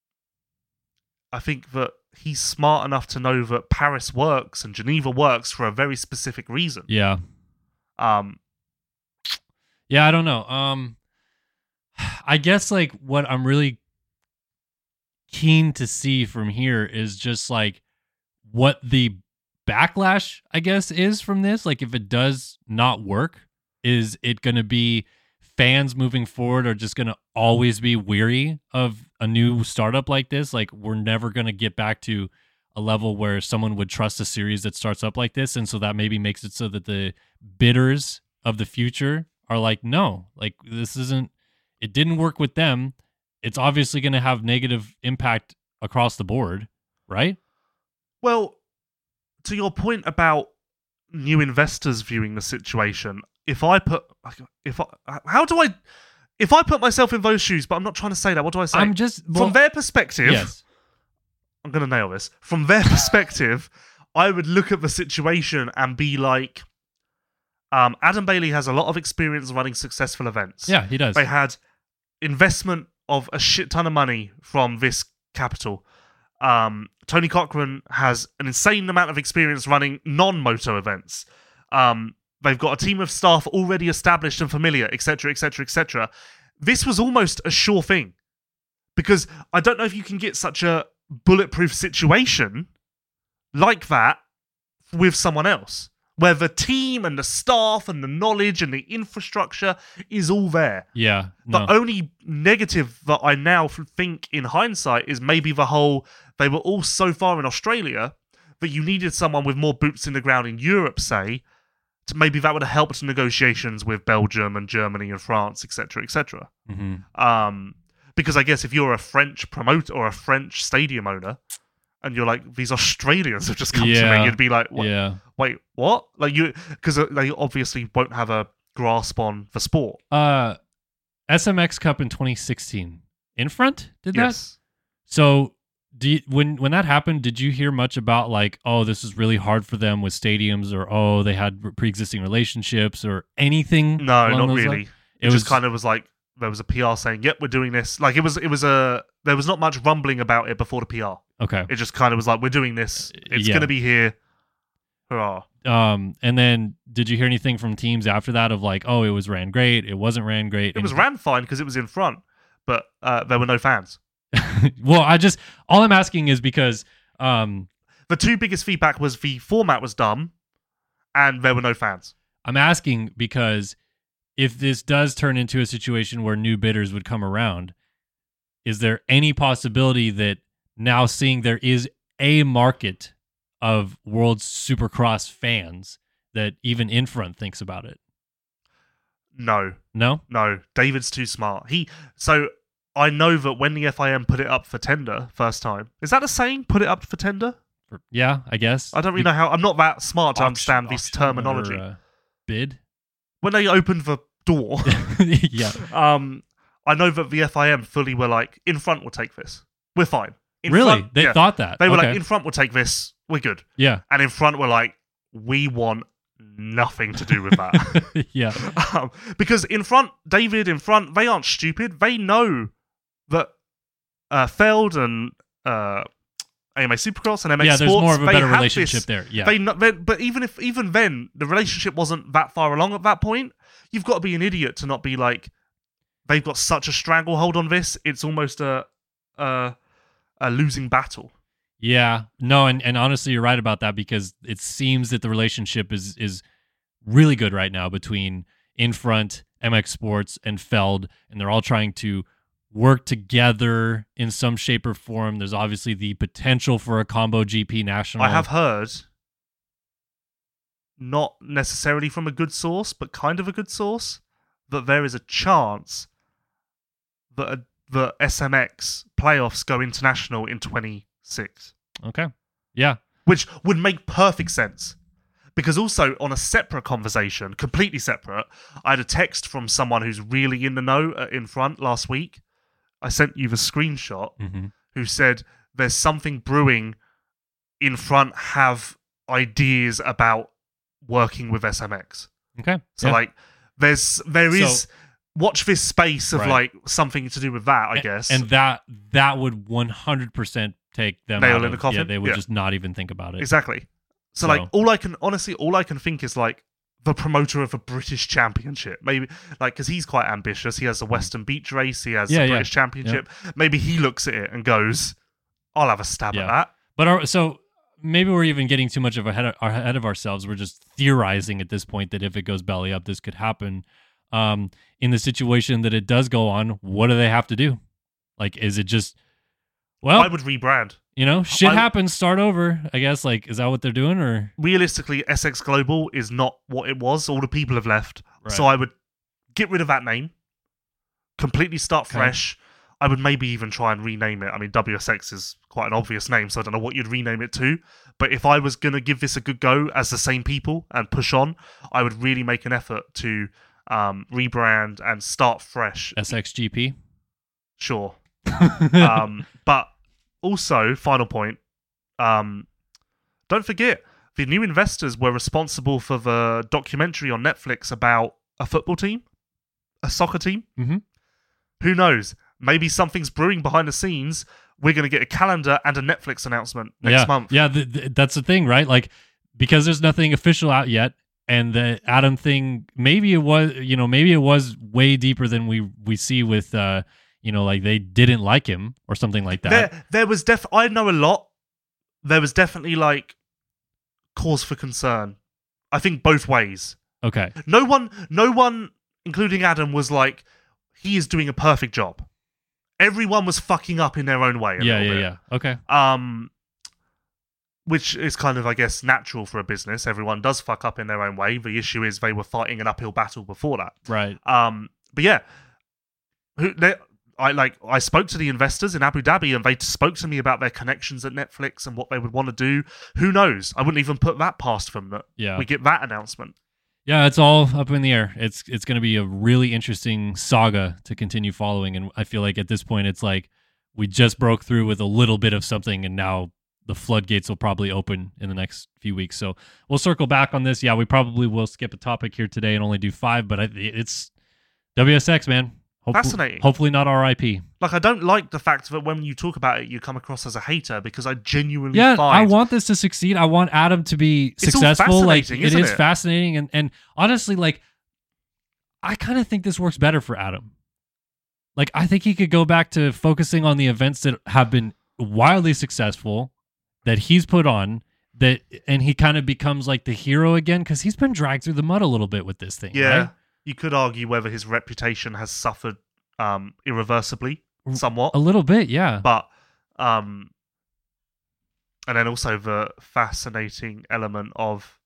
I think that he's smart enough to know that Paris works and Geneva works for a very specific reason. Yeah. Yeah, I don't know. I guess like what I'm really keen to see from here is just like what the backlash, I guess, is from this. Like if it does not work, is it going to be fans moving forward are just going to always be weary of a new startup like this. Like, we're never going to get back to a level where someone would trust a series that starts up like this. And so that maybe makes it so that the bidders of the future are like, no, like it didn't work with them. It's obviously going to have negative impact across the board, right? Well, to your point about new investors viewing the situation, if I put myself in those shoes, but I'm not trying to say that. What do I say? From their perspective. Yes. I'm going to nail this. From their perspective, I would look at the situation and be like, Adam Bailey has a lot of experience running successful events. Yeah, he does. They had investment of a shit ton of money from this capital. Tony Cochran has an insane amount of experience running non-moto events. They've got a team of staff already established and familiar, etc., etc., etc. This was almost a sure thing. Because I don't know if you can get such a bulletproof situation like that with someone else, where the team and the staff and the knowledge and the infrastructure is all there. Yeah. No. The only negative that I now think in hindsight is maybe they were all so far in Australia that you needed someone with more boots in the ground in Europe, say, to maybe that would have helped negotiations with Belgium and Germany and France, etc., etc. Mm-hmm. Because I guess if you're a French promoter or a French stadium owner, and you're like, these Australians have just come to me, you'd be like, what? Yeah. Wait, what? Like, because they obviously won't have a grasp on the sport. SMX Cup in 2016, Infront did that. Yes. So, when that happened, did you hear much about like, oh, this is really hard for them with stadiums, or oh, they had pre-existing relationships, or anything? No, not really. Lines? It just kind of was like, there was a PR saying, "Yep, we're doing this." Like there was not much rumbling about it before the PR. Okay. It just kind of was like, "We're doing this. It's going to be here." Hurrah! And then did you hear anything from teams after that of like, "Oh, it was ran great. It wasn't ran great." It was ran fine because it was in front, but there were no fans. Well, all I'm asking is because the two biggest feedback was the format was dumb, and there were no fans. I'm asking because if this does turn into a situation where new bidders would come around, is there any possibility that now seeing there is a market of World Supercross fans that even Infront thinks about it? No. No? No. David's too smart. So I know that when the FIM put it up for tender first time, is that a saying? Put it up for tender? Yeah, I guess. I don't really know how. I'm not that smart to understand this terminology. Bid? When they opened the door, yeah. I know that the FIM fully were like, Infront will take this. We're fine. Really? They thought that? They were like, Infront will take this. We're good. Yeah. And Infront were like, we want nothing to do with that. Yeah. Because David Infront, they aren't stupid. They know that Feld and AMA Supercross and MX Sports, there's more of a better relationship there. Yeah. But even then, the relationship wasn't that far along at that point. You've got to be an idiot to not be like, they've got such a stranglehold on this. It's almost a losing battle. Yeah. No, and honestly, you're right about that because it seems that the relationship is really good right now between Infront, MX Sports, and Feld, and they're all trying to work together in some shape or form. There's obviously the potential for a combo GP national. I have heard, not necessarily from a good source, but kind of a good source, that there is a chance that the SMX playoffs go international in 26. Okay. Yeah. Which would make perfect sense. Because also, on a separate conversation, completely separate, I had a text from someone who's really in the know at Infront last week. I sent you the screenshot, who said there's something brewing. Infront have ideas about working with SMX. Okay. So like there is watch this space of like something to do with that, I guess. And that would 100% take them nail out in the coffin. Yeah, they would just not even think about it. Exactly. So like all I can think is like the promoter of a British championship. Maybe like because he's quite ambitious. He has a Western Beach race. He has a British championship. Yeah. Maybe he looks at it and goes, "I'll have a stab at that." But so maybe we're even getting too much of ahead of ourselves. We're just theorizing at this point that if it goes belly up, this could happen. in the situation that it does go on, what do they have to do? Like, is it just, well, I would rebrand. Shit happens, start over, I guess. Like, is that what they're doing? Or realistically, SX Global is not what it was. All the people have left. Right. So I would get rid of that name, completely start fresh. I would maybe even try and rename it. I mean, WSX is quite an obvious name, so I don't know what you'd rename it to. But if I was going to give this a good go as the same people and push on, I would really make an effort to rebrand and start fresh. SXGP? Sure. But also, final point, don't forget, the new investors were responsible for the documentary on Netflix about a football team, a soccer team. Mm-hmm. Who knows? Maybe something's brewing behind the scenes. We're going to get a calendar and a Netflix announcement next month. Yeah, that's the thing, right? Like, because there's nothing official out yet, and the Adam thing, maybe it was way deeper than we see with, like they didn't like him or something like that. There was I know a lot. There was definitely like cause for concern. I think both ways. Okay. No one, including Adam, was like, he is doing a perfect job. Everyone was fucking up in their own way. Yeah. Okay. Which is kind of, I guess, natural for a business. Everyone does fuck up in their own way. The issue is they were fighting an uphill battle before that. Right. But yeah, I spoke to the investors in Abu Dhabi, and they spoke to me about their connections at Netflix and what they would want to do. Who knows? I wouldn't even put that past them that we get that announcement. Yeah, it's all up in the air. It's going to be a really interesting saga to continue following, and I feel like at this point it's like we just broke through with a little bit of something, and now the floodgates will probably open in the next few weeks. So we'll circle back on this. Yeah, we probably will skip a topic here today and only do 5, but it's WSX, man. Fascinating. Hopefully not RIP. Like, I don't like the fact that when you talk about it, you come across as a hater, because I genuinely I find... want this to succeed. I want Adam to be successful. Like, it is fascinating. And honestly, like, I kind of think this works better for Adam. Like, I think he could go back to focusing on the events that have been wildly successful that he's put on, and he kind of becomes like the hero again, because he's been dragged through the mud a little bit with this thing. Yeah. Right? You could argue whether his reputation has suffered irreversibly, somewhat. A little bit, yeah. But, and then also the fascinating element of,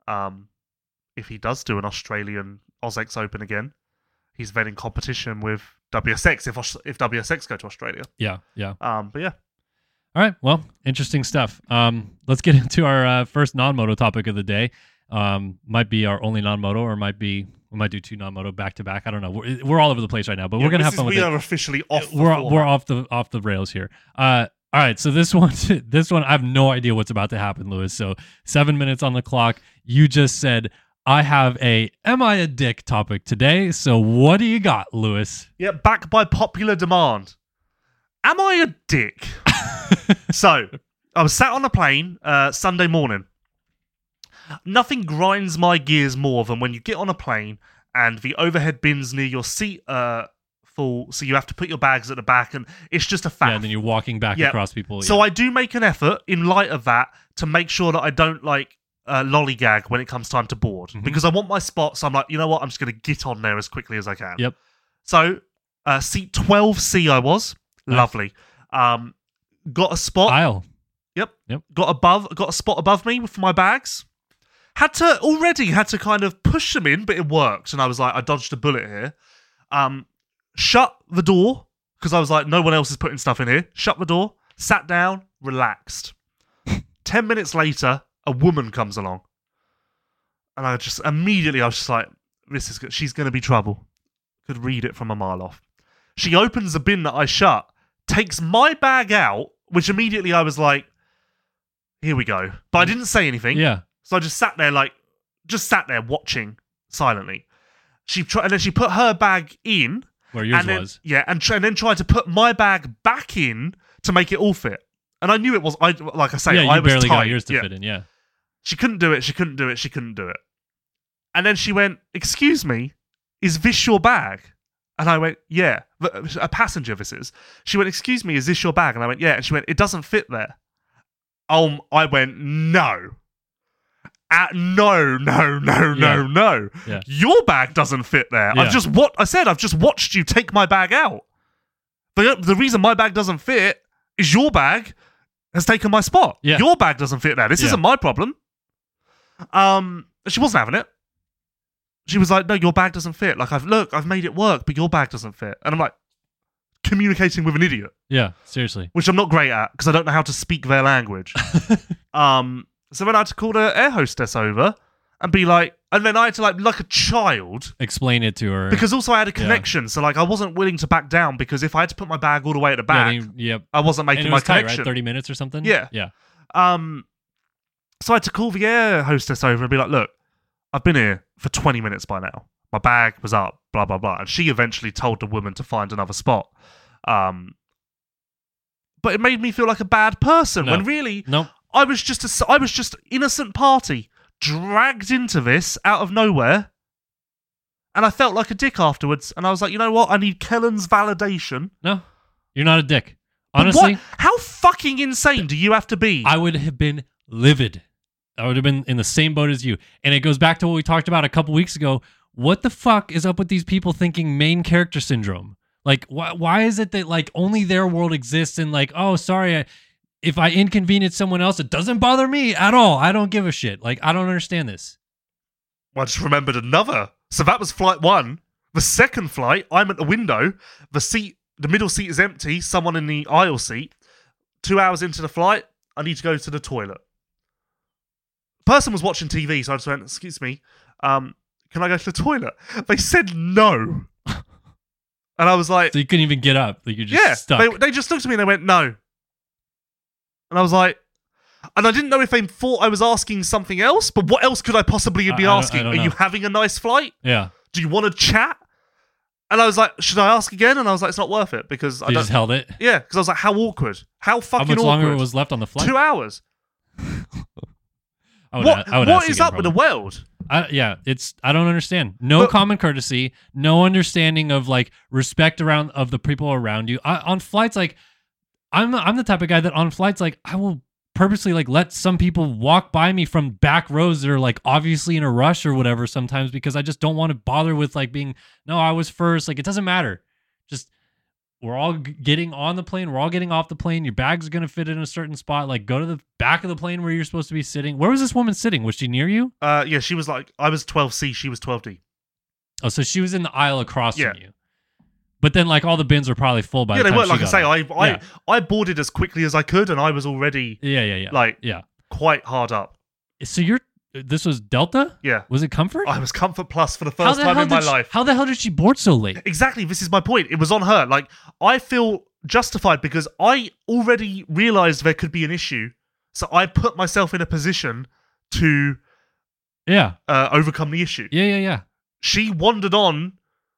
if he does do an Australian AusX Open again, he's then in competition with WSX if WSX go to Australia. Yeah. But yeah. All right, well, interesting stuff. Let's get into our first non-moto topic of the day. Might be our only non-moto, or we might do 2 non-moto back to back. I don't know. We're all over the place right now, but we're gonna have fun with it. We are officially off. We're off the rails here. All right, so this one, I have no idea what's about to happen, Lewis. So 7 minutes on the clock. You just said I have am I a dick topic today. So what do you got, Lewis? Yeah, back by popular demand. Am I a dick? So I was sat on a plane Sunday morning. Nothing grinds my gears more than when you get on a plane and the overhead bins near your seat full, so you have to put your bags at the back, and it's just a faff. Yeah, and then you're walking back across people. So I do make an effort, in light of that, to make sure that I don't lollygag when it comes time to board, because I want my spot. So I'm like, you know what? I'm just going to get on there as quickly as I can. Yep. So seat 12C I was. Nice. Lovely. Got a spot. Aisle. Yep. Got a spot above me for my bags. Had to kind of push them in, but it worked. And I was like, I dodged a bullet here. Shut the door, because I was like, no one else is putting stuff in here. Shut the door, sat down, relaxed. 10 minutes later, a woman comes along. And I was just like, she's going to be trouble. Could read it from a mile off. She opens the bin that I shut, takes my bag out, which immediately I was like, here we go. But I didn't say anything. Yeah. So I just sat there watching silently. And then she put her bag in. Where yours was. Yeah, and then tried to put my bag back in to make it all fit. And I knew it was, I was barely tight. got yours to fit in, yeah. She couldn't do it. And then she went, excuse me, is this your bag? And I went, yeah. A passenger, this is. She went, excuse me, is this your bag? And I went, yeah. And she went, it doesn't fit there. I went, no. No. Yeah. Your bag doesn't fit there. Yeah. I've just watched you take my bag out. The reason my bag doesn't fit is your bag has taken my spot. Yeah. Your bag doesn't fit there. This isn't my problem. She wasn't having it. She was like, no, your bag doesn't fit. Like, I've made it work, but your bag doesn't fit. And I'm like, communicating with an idiot. Yeah, seriously. Which I'm not great at because I don't know how to speak their language. So then I had to call the air hostess over and be like, and then I had to like a child, explain it to her. because also I had a connection. So like I wasn't willing to back down because if I had to put my bag all the way at the back, Yep. I wasn't And making it my was tight, connection. right? 30 minutes or something? Yeah. Yeah. So I had to call the air hostess over and be like, look, I've been here for 20 minutes by now. My bag was up, blah, blah, blah. And she eventually told the woman to find another spot. But it made me feel like a bad person when really Nope. I was just innocent party dragged into this out of nowhere. And I felt like a dick afterwards. And I was like, you know what? I need Kellen's validation. No, you're not a dick. But Honestly, how fucking insane do you have to be? I would have been livid. I would have been in the same boat as you. And it goes back to what we talked about a couple weeks ago. What the fuck is up with these people thinking main character syndrome? Like, why is it that like only their world exists and like, oh, sorry, if I inconvenience someone else, it doesn't bother me at all. I don't give a shit. Like, I don't understand this. Well, I just remembered another. So that was flight 1. The second flight, I'm at the window. The middle seat is empty. Someone in the aisle seat. 2 hours into the flight, I need to go to the toilet. Person was watching TV, so I just went, excuse me, can I go to the toilet? They said no. And I was like... So you couldn't even get up. Like, you're just stuck. They just looked at me and they went, no. And I was like... And I didn't know if they thought I was asking something else, but what else could I possibly be asking? Are you having a nice flight? Yeah. Do you want to chat? And I was like, should I ask again? And I was like, it's not worth it because So you just held it. Yeah, because I was like, how awkward. How fucking How much awkward. longer was left on the flight? 2 hours. I would What ask is again, up with the probably. world? I don't understand. No common courtesy, no understanding of like respect of the people around you. On flights, like I'm the type of guy that on flights, like I will purposely like let some people walk by me from back rows that are like obviously in a rush or whatever sometimes because I just don't want to bother with like being, no, I was first. Like it doesn't matter. Just we're all getting on the plane. We're all getting off the plane. Your bag's going to fit in a certain spot. Like go to the back of the plane where you're supposed to be sitting. Where was this woman sitting? Was she near you? Yeah, she was like, I was 12C, she was 12D. Oh, so she was in the aisle across Yeah. from you. But then, like, all the bins were probably full by the Yeah, time they weren't. she Like I got say, out. I boarded as quickly as I could and I was already Yeah. like Yeah. quite hard up. So this was Delta? Yeah. Was it Comfort? I was Comfort Plus for the first time in my life. How the hell did she board so late? Exactly, this is my point. It was on her. Like, I feel justified because I already realised there could be an issue. So I put myself in a position to Yeah. overcome the issue. Yeah. She wandered on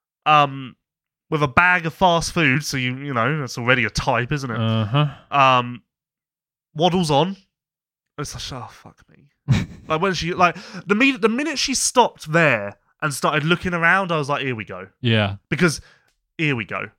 with a bag of fast food, so you know, that's already a type, isn't it? Uh-huh. Waddles on. It's like, oh, fuck me. Like, when she, like, the minute she stopped there and started looking around, I was like, here we go. Yeah. Because, here we go.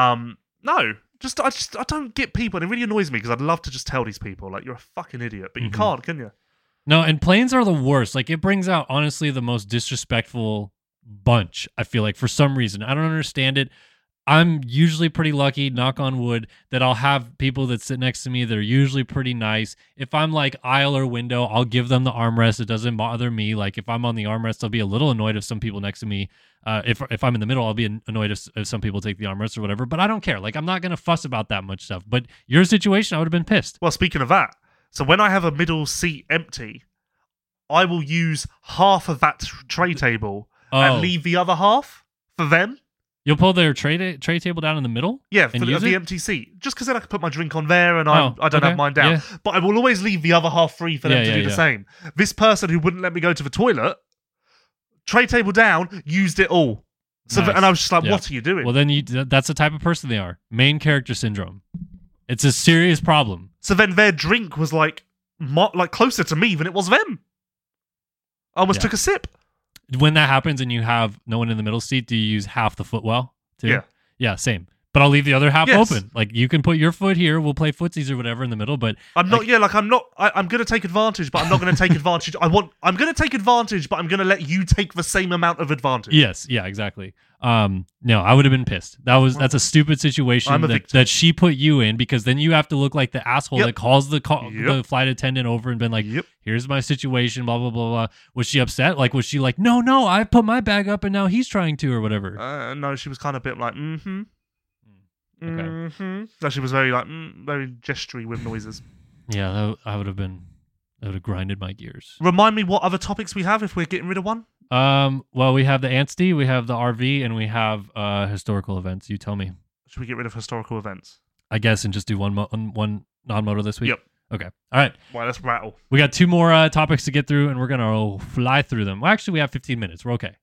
No. I don't get people, and it really annoys me because I'd love to just tell these people, like, you're a fucking idiot, but you can't, can you? No, and planes are the worst. Like, it brings out, honestly, the most disrespectful bunch, I feel like, for some reason. I don't understand it. I'm usually pretty lucky, knock on wood, that I'll have people that sit next to me that are usually pretty nice. If I'm like aisle or window, I'll give them the armrest. It doesn't bother me. Like if I'm on the armrest, I'll be a little annoyed if some people next to me, if I'm in the middle, I'll be annoyed if some people take the armrest or whatever. But I don't care. Like I'm not going to fuss about that much stuff. But your situation, I would have been pissed. Well, speaking of that, so when I have a middle seat empty, I will use half of that tray table and leave the other half for them. You'll pull their tray table down in the middle? Yeah, for and the empty seat. Just because then I can put my drink on there and I don't okay. have mine down. Yeah. But I will always leave the other half free for them to do the same. This person who wouldn't let me go to the toilet, tray table down, used it all. So Nice. and I was just like, what are you doing? Well, then that's the type of person they are. Main character syndrome. It's a serious problem. So then their drink was like closer to me than it was them. I almost took a sip. When that happens and you have no one in the middle seat, do you use half the footwell too? Yeah. Yeah, same. But I'll leave the other half Yes. open. Like, you can put your foot here. We'll play footsies or whatever in the middle. But I'm not. I'm going to take advantage, but I'm not going to take advantage. I'm going to take advantage, but I'm going to let you take the same amount of advantage. yes, yeah, exactly. No, I would have been pissed. That's a stupid situation I'm a victim. that she put you in, because then you have to look like the asshole Yep. that calls the Yep. flight attendant over and been like, Yep. here's my situation, blah, blah, blah, blah. Was she upset? Like, was she like, no, I put my bag up and now he's trying to, or whatever? No, she was kind of a bit like, mm-hmm. Okay. Mm-hmm. So she was very like, very gestury with noises. Yeah, that would have grinded my gears. Remind me what other topics we have if we're getting rid of one. Well, we have the Anstey, we have the RV, and we have historical events. You tell me. Should we get rid of historical events? I guess, and just do one non-moto this week. Yep. Okay. All right. Well, let's rattle. We got 2 more topics to get through, and we're gonna fly through them. Well, actually, we have 15 minutes. We're okay.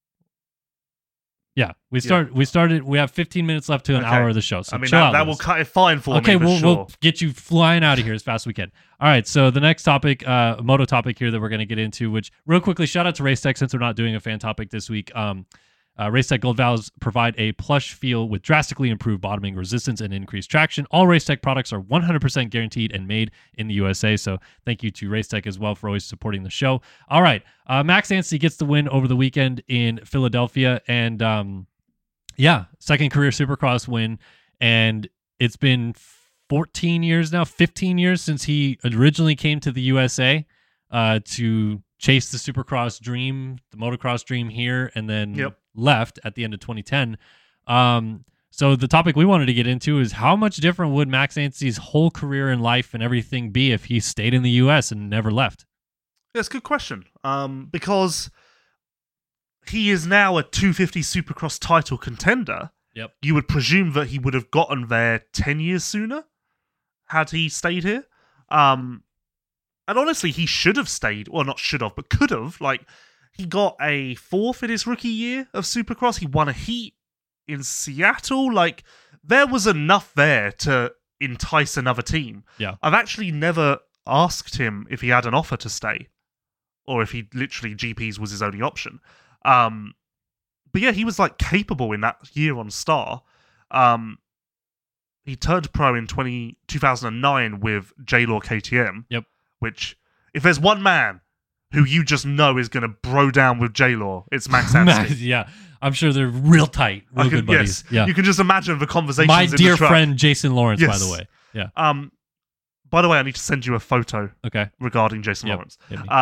Yeah, we started. We have 15 minutes left to an Okay. hour of the show. So I mean, chill out that with will us. cut it fine for Okay, me. we'll get you flying out of here as fast as we can. All right, so the next topic, moto topic here that we're going to get into, which real quickly, shout out to Racetech since we're not doing a fan topic this week. Racetech Gold Valves provide a plush feel with drastically improved bottoming resistance and increased traction. All Racetech products are 100% guaranteed and made in the USA, so thank you to Racetech as well for always supporting the show. All right, Max Anstey gets the win over the weekend in Philadelphia, and second career Supercross win, and it's been 15 years since he originally came to the USA to chase the Supercross dream, the motocross dream here, and then left at the end of 2010. So the topic we wanted to get into is how much different would Max Anstey's whole career in life and everything be if he stayed in the US and never left? That's a good question. Because he is now a 250 Supercross title contender. Yep. You would presume that he would have gotten there 10 years sooner had he stayed here. And honestly, he should have stayed. Well, not should have, but could have. Like, he got a 4th in his rookie year of Supercross. He won a heat in Seattle. Like, there was enough there to entice another team. Yeah. I've actually never asked him if he had an offer to stay, or if he literally GPs was his only option. But yeah, he was like capable in that year on Star. He turned pro in 2009 with J-Law KTM. Yep. Which, if there's one man who you just know is going to bro down with J-Law, it's Max Anstey. Yeah, I'm sure they're real tight, real good buddies. Yes, yeah, you can just imagine the conversations. My in dear the truck. friend Jason Lawrence, Yes. by the way. Yeah. By the way, I need to send you a photo. Okay. Regarding Jason Lawrence. Hit me.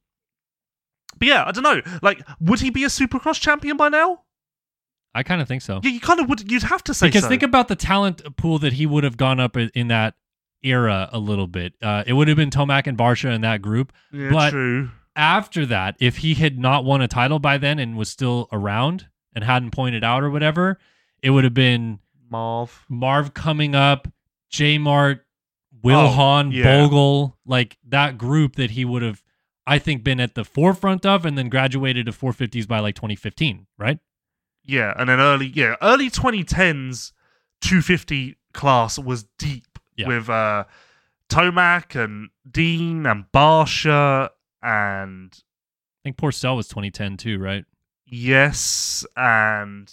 But yeah, I don't know. Like, would he be a Supercross champion by now? I kind of think so. Yeah, you kind of would. You'd have to say because so. think about the talent pool that he would have gone up in that era a little bit. It would have been Tomac and Barsha in that group. Yeah, but true. after that, if he had not won a title by then and was still around and hadn't pointed out or whatever, it would have been Marv coming up, J Mart, Will Hahn, Bogle, like that group that he would have, I think, been at the forefront of, and then graduated to 450s by like 2015, right? Yeah, and then early 2010s 250 class was deep with Tomac and Dean and Barsha and I think Porcel was 2010 too, right? Yes, and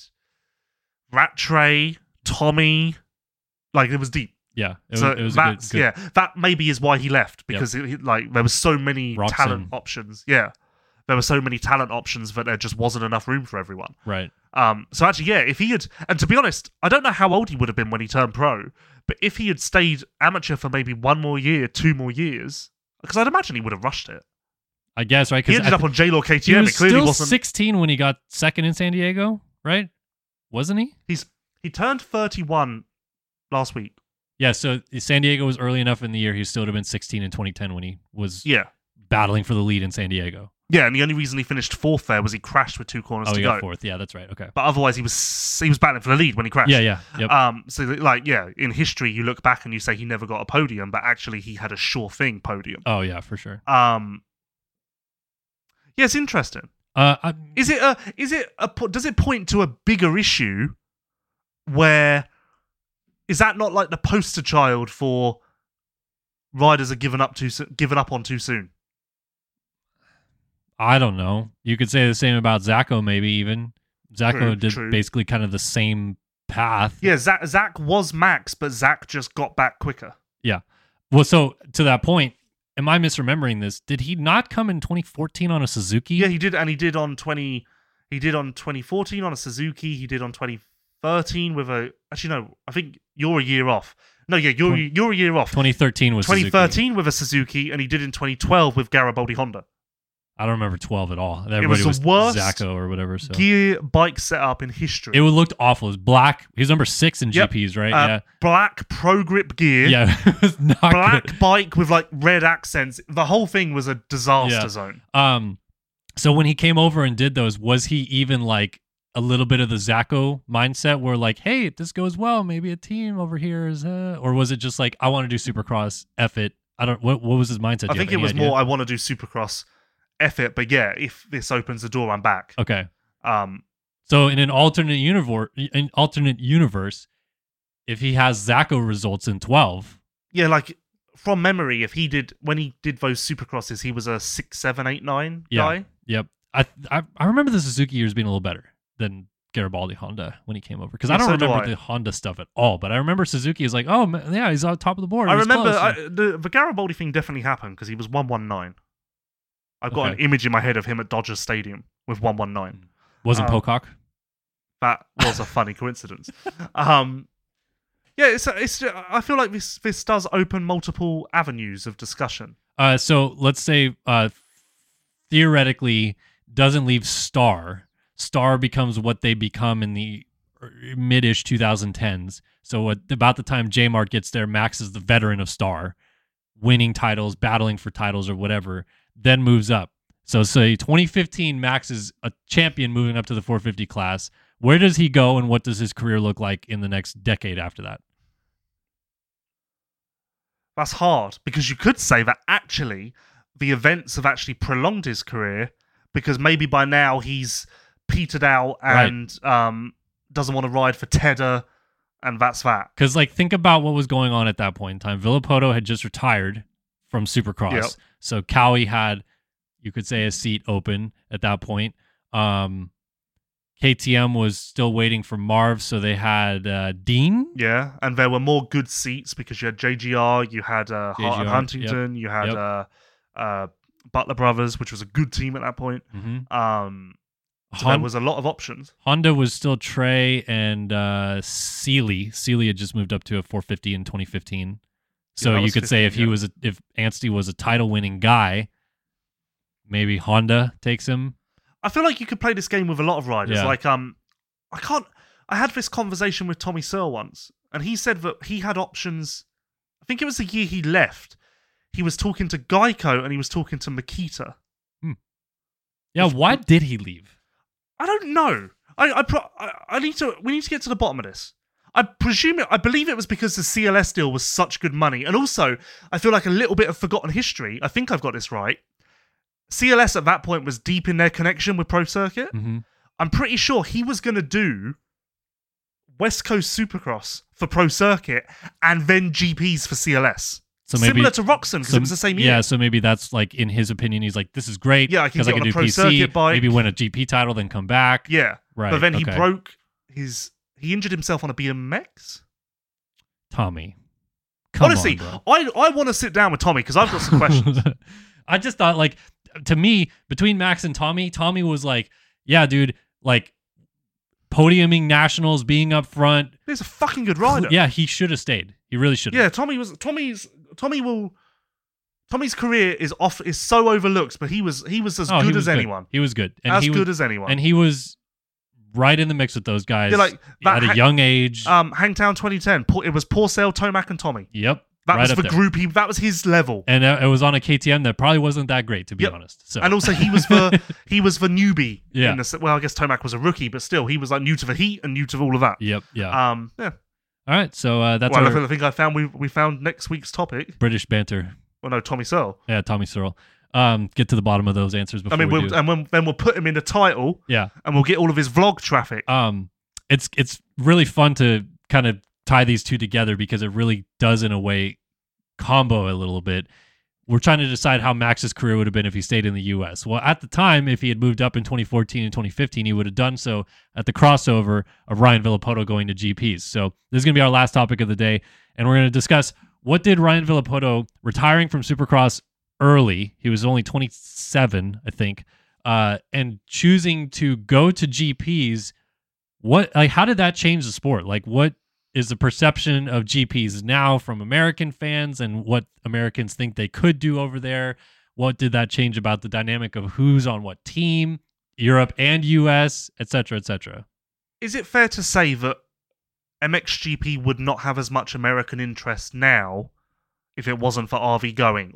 Rattray, Tommy, like it was deep. Yeah, it was that's, good. Yeah, that maybe is why he left, because there was so many talent options. Yeah, there were so many talent options that there just wasn't enough room for everyone. Right. So actually, yeah, if he had, and to be honest, I don't know how old he would have been when he turned pro, but if he had stayed amateur for maybe 1 more year, 2 more years, because I'd imagine he would have rushed it. I guess, right? He ended up on J-Law KTM. He was it clearly still wasn't 16 when he got second in San Diego, right? Wasn't he? He turned 31 last week. Yeah, so San Diego was early enough in the year. He still would have been 16 in 2010 when he was battling for the lead in San Diego. Yeah, and the only reason he finished 4th there was he crashed with 2 corners to he go. got 4th. Yeah, that's right. Okay. But otherwise, he was battling for the lead when he crashed. Yeah. Yep. So, in history, you look back and you say he never got a podium, but actually he had a sure thing podium. Oh, yeah, for sure. Yeah, it's interesting. Does it point to a bigger issue where is that not like the poster child for riders are given up on too soon? I don't know. You could say the same about Zacho, maybe even. Zacho did true. basically kind of the same path. Yeah, Zach was Max, but Zach just got back quicker. Yeah. Well, so to that point, am I misremembering this? Did he not come in 2014 on a Suzuki? Yeah, he did, and he did on 2014 on a Suzuki. He did on 2013 with a. Actually, no, I think you're a year off. No, yeah, you're a year off. 2013 was 2013 Suzuki. with a Suzuki, and he did in 2012 with Garibaldi Honda. I don't remember 12 at all. Everybody was the worst Zacco or whatever. So gear bike setup in history. it looked awful. It was black. He was number 6 in Yep. GPs, right? Yeah. Black Pro Grip gear. Yeah. It was not Black good. bike with like red accents. The whole thing was a disaster zone. So when he came over and did those, was he even like a little bit of the Zacco mindset where like, hey, if this goes well, maybe a team over here is, or was it just like, I want to do Supercross, F it. I don't, what was his mindset? I think it was more, I want to do Supercross, F it, but yeah, if this opens the door, I'm back. Okay. So in an alternate universe, if he has Zacco results in 12. Yeah, like from memory, when he did those Supercrosses, he was a 6, 7, 8, 9 guy. Yep. I remember the Suzuki years being a little better than Garibaldi Honda when he came over, because I Yeah, don't so do remember I. the Honda stuff at all, but I remember Suzuki is like, oh man, yeah, he's on top of the board. I He's remember close. the Garibaldi thing definitely happened because he was 119. I've got an Okay. image in my head of him at Dodger Stadium with 119. Wasn't Pocock. That was a funny coincidence. Yeah, it's I feel like this does open multiple avenues of discussion. So let's say theoretically doesn't leave Star. Star becomes what they become in the mid-ish 2010s. So about the time J-Mart gets there, Max is the veteran of Star, winning titles, battling for titles or whatever, then moves up. So say 2015, Max is a champion moving up to the 450 class. Where does he go, and what does his career look like in the next decade after that? That's hard because you could say that actually the events have actually prolonged his career because maybe by now he's petered out and doesn't want to ride for Tedder, and that's that. Because like think about what was going on at that point in time. Villapoto had just retired from Supercross, Yep. so Cowie had, you could say, a seat open at that point. KTM was still waiting for Marv, so they had Dean. Yeah, and there were more good seats because you had JGR, you had Hart and JGR, Huntington, you had Butler Brothers, which was a good team at that point. Mm-hmm. So there was a lot of options. Honda was still Trey and Seeley. Seeley had just moved up to a 450 in 2015. So that you was could say 15, if Anstie was a title winning guy, maybe Honda takes him. I feel like you could play this game with a lot of riders. Yeah. Like I had this conversation with Tommy Searle once, and he said that he had options. I think it was the year he left. He was talking to Geico and he was talking to Makita. Yeah, why did he leave? I don't know. We need to get to the bottom of this. I believe it was because the CLS deal was such good money, and also I feel like a little bit of forgotten history. I think I've got this right. CLS at that point was deep in their connection with Pro Circuit. Mm-hmm. I'm pretty sure he was going to do West Coast Supercross for Pro Circuit and then GPs for CLS. So maybe, similar to Roxon because it was the same year. Yeah, so maybe that's like in his opinion, he's like, this is great. Yeah, I can because get I can on a do Pro PC, Circuit bike. maybe win a GP title, then come back. Yeah, Right. But then he okay. broke he injured himself on a BMX. Tommy. Come Honestly, on, bro. I want to sit down with Tommy because I've got some questions. I just thought, like, to me, between Max and Tommy was like, yeah, dude, like, podiuming nationals, being up front. He's a fucking good rider. Yeah, he should have stayed. He really should have. Yeah, Tommy's career is so overlooked, but he was as good as anyone. He was good. And As good as anyone. And he was right in the mix with those guys Yeah, like, that at a young age. Hangtown 2010. It was Porcel, Tomac, and Tommy. Yep. That right was up the there. group. That was his level. And it was on a KTM that probably wasn't that great, to be Yep. honest. So And also, he was the newbie. Yeah. Well, I guess Tomac was a rookie, but still, he was like new to the heat and new to all of that. Yep. Yeah. Yeah. All right. So that's Well, our I think I found we found next week's topic. British banter. Well, no, Tommy Searle. Yeah, Tommy Searle. Get to the bottom of those answers before I mean, we do. then we'll put him in the title. Yeah. And we'll get all of his vlog traffic. It's really fun to kind of tie these two together because it really does, in a way, combo a little bit. we're trying to decide how Max's career would have been if he stayed in the U.S. Well, at the time, if he had moved up in 2014 and 2015, he would have done so at the crossover of Ryan Villopoto going to GPs. So this is going to be our last topic of the day, and we're going to discuss what did Ryan Villopoto retiring from Supercross early, he was only 27, I think, and choosing to go to GPs, how did that change the sport? Like, what is the perception of GPs now from American fans and what Americans think they could do over there? What did that change about the dynamic of who's on what team, Europe and US, et cetera, et cetera? Is it fair to say that MXGP would not have as much American interest now if it wasn't for RV going?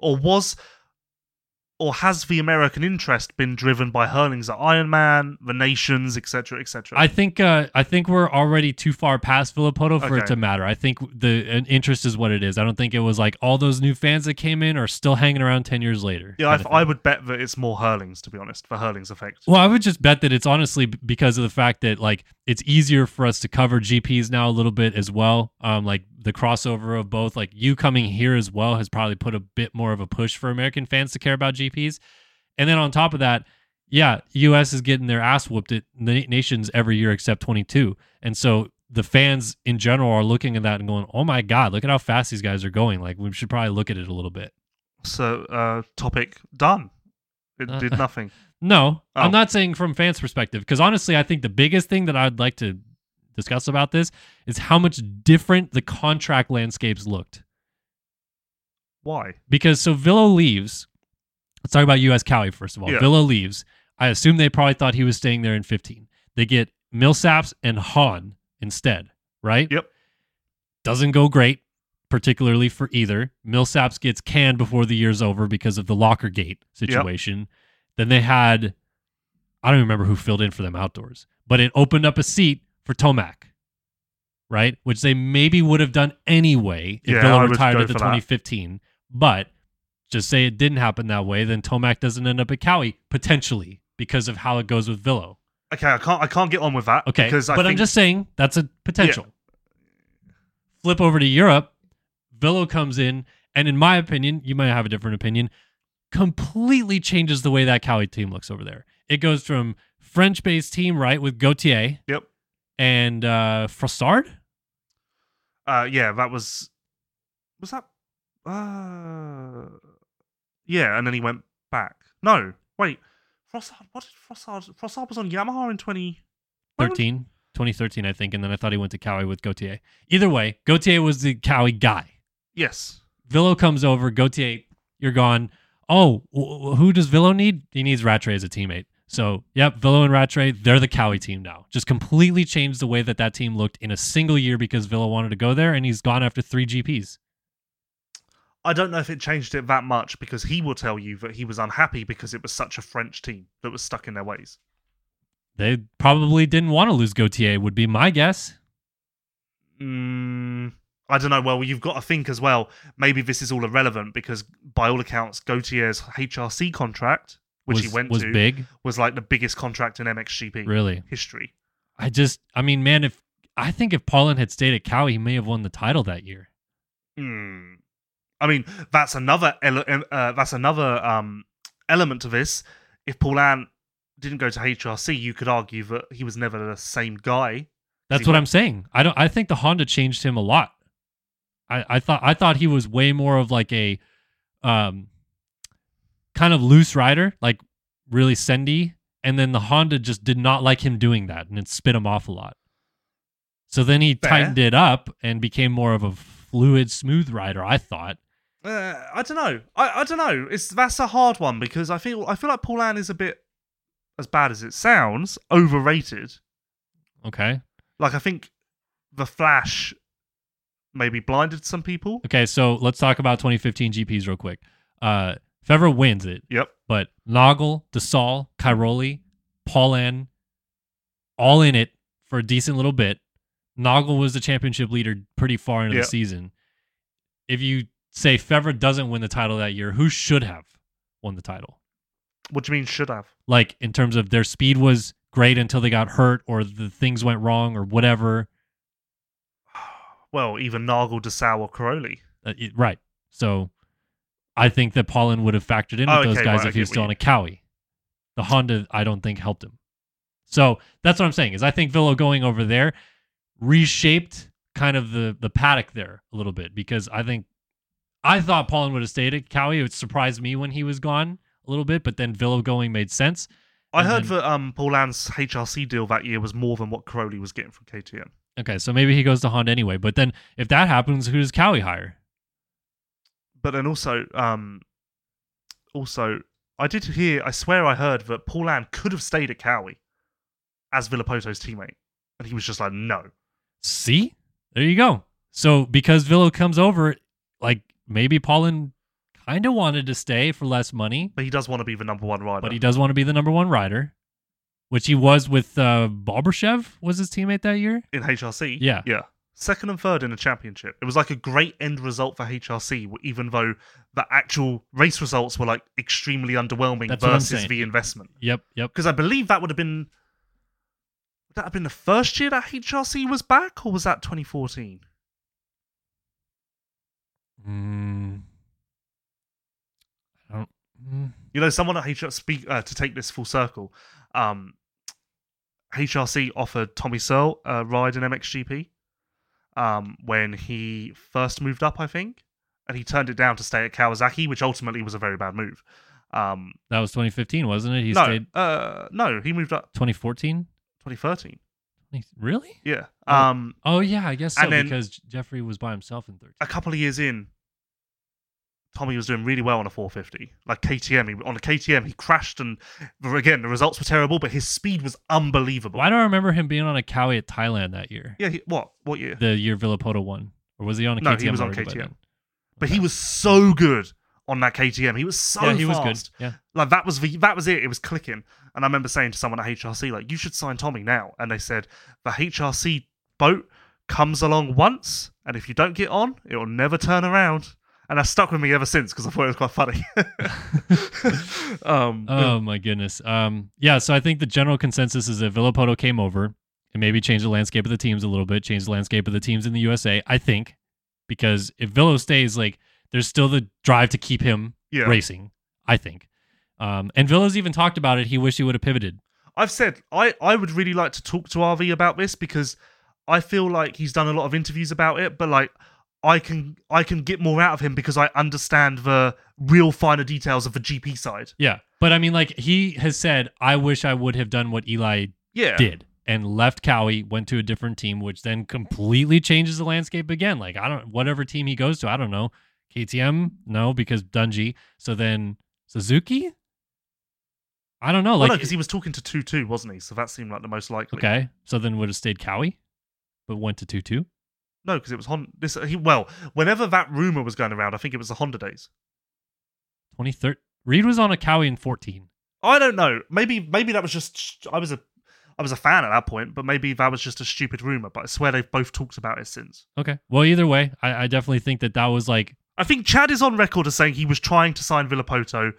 Or has the American interest been driven by Hurlings at Ironman, the Nations, etc., etc.? I think we're already too far past Villopoto for it to matter. I think the interest is what it is. I don't think it was like all those new fans that came in are still hanging around 10 years later. Yeah, I would bet that it's more Hurlings, to be honest, for Hurlings effect. Well, I would just bet that it's honestly because of the fact that like it's easier for us to cover GPs now a little bit as well. Like the crossover of both, like you coming here as well has probably put a bit more of a push for American fans to care about GPs. And then on top of that, yeah, US is getting their ass whooped at Nations every year except 22. And so the fans in general are looking at that and going, oh my God, look at how fast these guys are going. Like we should probably look at it a little bit. So topic done. It did nothing. No, I'm not saying from fans' perspective, because honestly, I think the biggest thing that I'd like to discuss about this is how much different the contract landscapes looked. Why? Because so Villo leaves. Let's talk about US Cowie first of all. Yeah. Villo leaves. I assume they probably thought he was staying there in 15. They get Millsaps and Hahn instead, right? Yep. Doesn't go great, particularly for either. Millsaps gets canned before the year's over because of the locker gate situation. Yep. Then they had, I don't even remember who filled in for them outdoors, but it opened up a seat for Tomac, right? Which they maybe would have done anyway if Villo retired at the 2015. But just say it didn't happen that way, then Tomac doesn't end up at Cowie, potentially, because of how it goes with Villo. Okay, I can't get on with that. Okay, because I'm just saying that's a potential. Yeah. Flip over to Europe, Villo comes in, and in my opinion, you might have a different opinion, completely changes the way that Cowie team looks over there. It goes from French-based team, right, with Gauthier. Yep. And Frossard? Yeah, that was that? Yeah, and then he went back. No, wait. Frossard was on Yamaha in 2013, I think, and then I thought he went to Cowie with Gauthier. Either way, Gauthier was the Cowie guy. Yes. Villo comes over, Gauthier, you're gone. Oh, who does Villo need? He needs Rattray as a teammate. So, yep, Villo and Rattray, they're the Cowie team now. Just completely changed the way that team looked in a single year because Villo wanted to go there, and he's gone after 3 GPs. I don't know if it changed it that much because he will tell you that he was unhappy because it was such a French team that was stuck in their ways. They probably didn't want to lose Gauthier, would be my guess. I don't know. Well, you've got to think as well, maybe this is all irrelevant because by all accounts, Gautier's HRC contract, which he went to, big. Was like the biggest contract in MXGP history. I think if Paulin had stayed at Cowie, he may have won the title that year. I mean, that's another element to this. If Paulin didn't go to HRC, you could argue that he was never the same guy. That's what I'm saying. I think the Honda changed him a lot. I thought he was way more of like a kind of loose rider, like really sendy, and then the Honda just did not like him doing that, and it spit him off a lot. So then he tightened it up and became more of a fluid, smooth rider, I thought. I don't know. I don't know. That's a hard one because I feel like Paulin is a bit, as bad as it sounds, overrated. Okay. Like I think the Flash maybe blinded some people. Okay, so let's talk about 2015 GPs real quick. Fevre wins it. Yep. But Noggle, Desal, Cairoli, Paulin, all in it for a decent little bit. Noggle was the championship leader pretty far into the season. If you say Fevre doesn't win the title that year, who should have won the title? What do you mean should have? Like in terms of their speed was great until they got hurt or the things went wrong or whatever. Well, even Noggle, Desau, or Cairoli. Right. So I think that Paulin would have factored in with those guys if he was still on a Cowie. The Honda, I don't think, helped him. So that's what I'm saying, is I think Villo going over there reshaped kind of the paddock there a little bit, because I thought Paulin would have stayed at Cowie. It surprised me when he was gone a little bit, but then Villo going made sense. I heard that Paulin's HRC deal that year was more than what Crowley was getting from KTM. Okay, so maybe he goes to Honda anyway. But then if that happens, who does Cowie hire? But then also, I swear I heard that Paulin could have stayed at Cowie as Villopoto's teammate. And he was just like, no. See? There you go. So because Villo comes over, like maybe Paulin kind of wanted to stay for less money. But he does want to be the number one rider. But he does want to be the number one rider, which he was with Balbashev was his teammate that year? In HRC? Yeah. Yeah. Second and third in the championship. It was like a great end result for HRC, even though the actual race results were like extremely underwhelming versus the investment. Yep. Because I believe that would have been the first year that HRC was back, or was that 2014? You know, someone at HRC, to take this full circle, HRC offered Tommy Searle a ride in MXGP when he first moved up, I think, and he turned it down to stay at Kawasaki, which ultimately was a very bad move. That was 2015, wasn't it? No, he moved up 2014, 2013. Really? Yeah. Oh yeah, I guess so, and then, because Jeffrey was by himself in 13. A couple of years in, Tommy was doing really well on a 450. Like KTM, on a KTM, he crashed, and again, the results were terrible, but his speed was unbelievable. Why do I remember him being on a Cowie at Thailand that year? Yeah, what year? The year Villopoto won. Or was he on a KTM? No, he was on KTM. But he was so good on that KTM. He was so fast. He was good. Yeah. Like that was it. It was clicking. And I remember saying to someone at HRC, like, you should sign Tommy now. And they said, the HRC boat comes along once, and if you don't get on, it will never turn around. And that's stuck with me ever since, because I thought it was quite funny. Oh my goodness. Yeah, so I think the general consensus is that Villopoto came over and maybe changed the landscape of the teams a little bit, changed the landscape of the teams in the USA, I think. Because if Villo stays, like, there's still the drive to keep him racing, I think. And Villo's even talked about it. He wished he would have pivoted. I've said I would really like to talk to RV about this, because I feel like he's done a lot of interviews about it, but like I can get more out of him because I understand the real finer details of the GP side. Yeah. But I mean, like, he has said, I wish I would have done what Eli did and left Cowie, went to a different team, which then completely changes the landscape again. Like, whatever team he goes to, I don't know. KTM? No, because Dungey. So then Suzuki? I don't know. Well, like, no, because he was talking to 2-2, wasn't he? So that seemed like the most likely. Okay. So then would have stayed Cowie, but went to 2-2? No, because it was Honda. Whenever that rumor was going around, I think it was the Honda days. 2013. Reed was on a Cowie in 14. I don't know. Maybe that was just I was a fan at that point, but maybe that was just a stupid rumor. But I swear they've both talked about it since. Okay. Well, either way, I definitely think that was like. I think Chad is on record as saying he was trying to sign Villopoto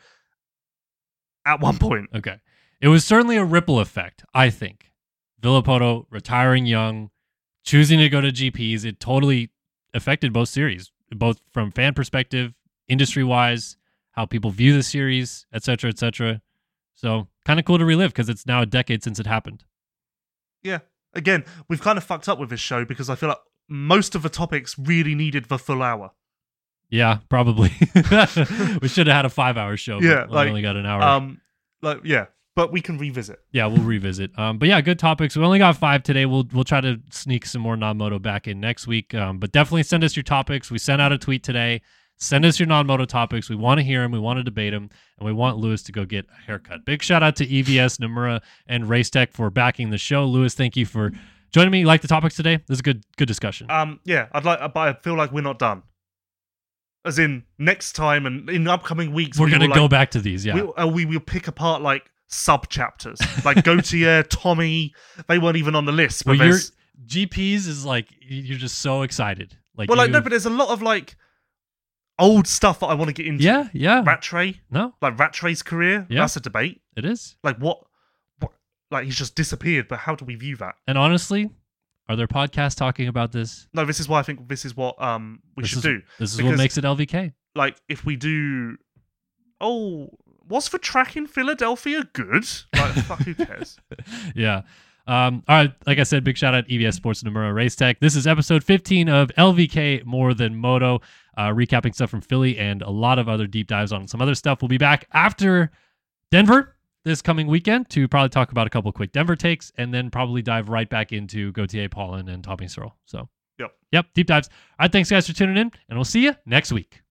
at one point. Okay. It was certainly a ripple effect, I think. Villopoto retiring young, choosing to go to GPs, it totally affected both series, both from fan perspective, industry-wise, how people view the series, et cetera, et cetera. So kind of cool to relive, because it's now a decade since it happened. Yeah. Again, we've kind of fucked up with this show, because I feel like most of the topics really needed the full hour. Yeah, probably. We should have had a 5-hour show. Yeah, but we only got an hour. But we can revisit. Yeah, we'll revisit. But yeah, good topics. We only got 5 today. We'll try to sneak some more non-moto back in next week. But definitely send us your topics. We sent out a tweet today. Send us your non-moto topics. We want to hear them. We want to debate them. And we want Lewis to go get a haircut. Big shout out to EVS, Nomura, and Racetech for backing the show. Lewis, thank you for joining me. You like the topics today? This is a good discussion. Yeah, but I feel like we're not done. As in, next time and in upcoming weeks, we're going to go back to these, yeah. We will pick apart, like, sub-chapters. Like, Gautier, Tommy, they weren't even on the list. But your GPs is, like, you're just so excited. No, but there's a lot of, like, old stuff that I want to get into. Yeah. Rattray. No. Like, Rattray's career. Yeah. That's a debate. It is. Like, what? Like, he's just disappeared, but how do we view that? And honestly, are there podcasts talking about this? No, this is why I think this is what we should do. This is what makes it LVK. like if we do, was the track in Philadelphia good? Like, fuck, who cares? Yeah. All right. Like I said, big shout out EVS Sports and Nomura Race Tech. This is episode 15 of LVK More Than Moto, recapping stuff from Philly and a lot of other deep dives on some other stuff. We'll be back after Denver this coming weekend to probably talk about a couple of quick Denver takes and then probably dive right back into Gautier, Paulin, and Tommy Searle. So, yep, deep dives. All right. Thanks, guys, for tuning in, and we'll see you next week.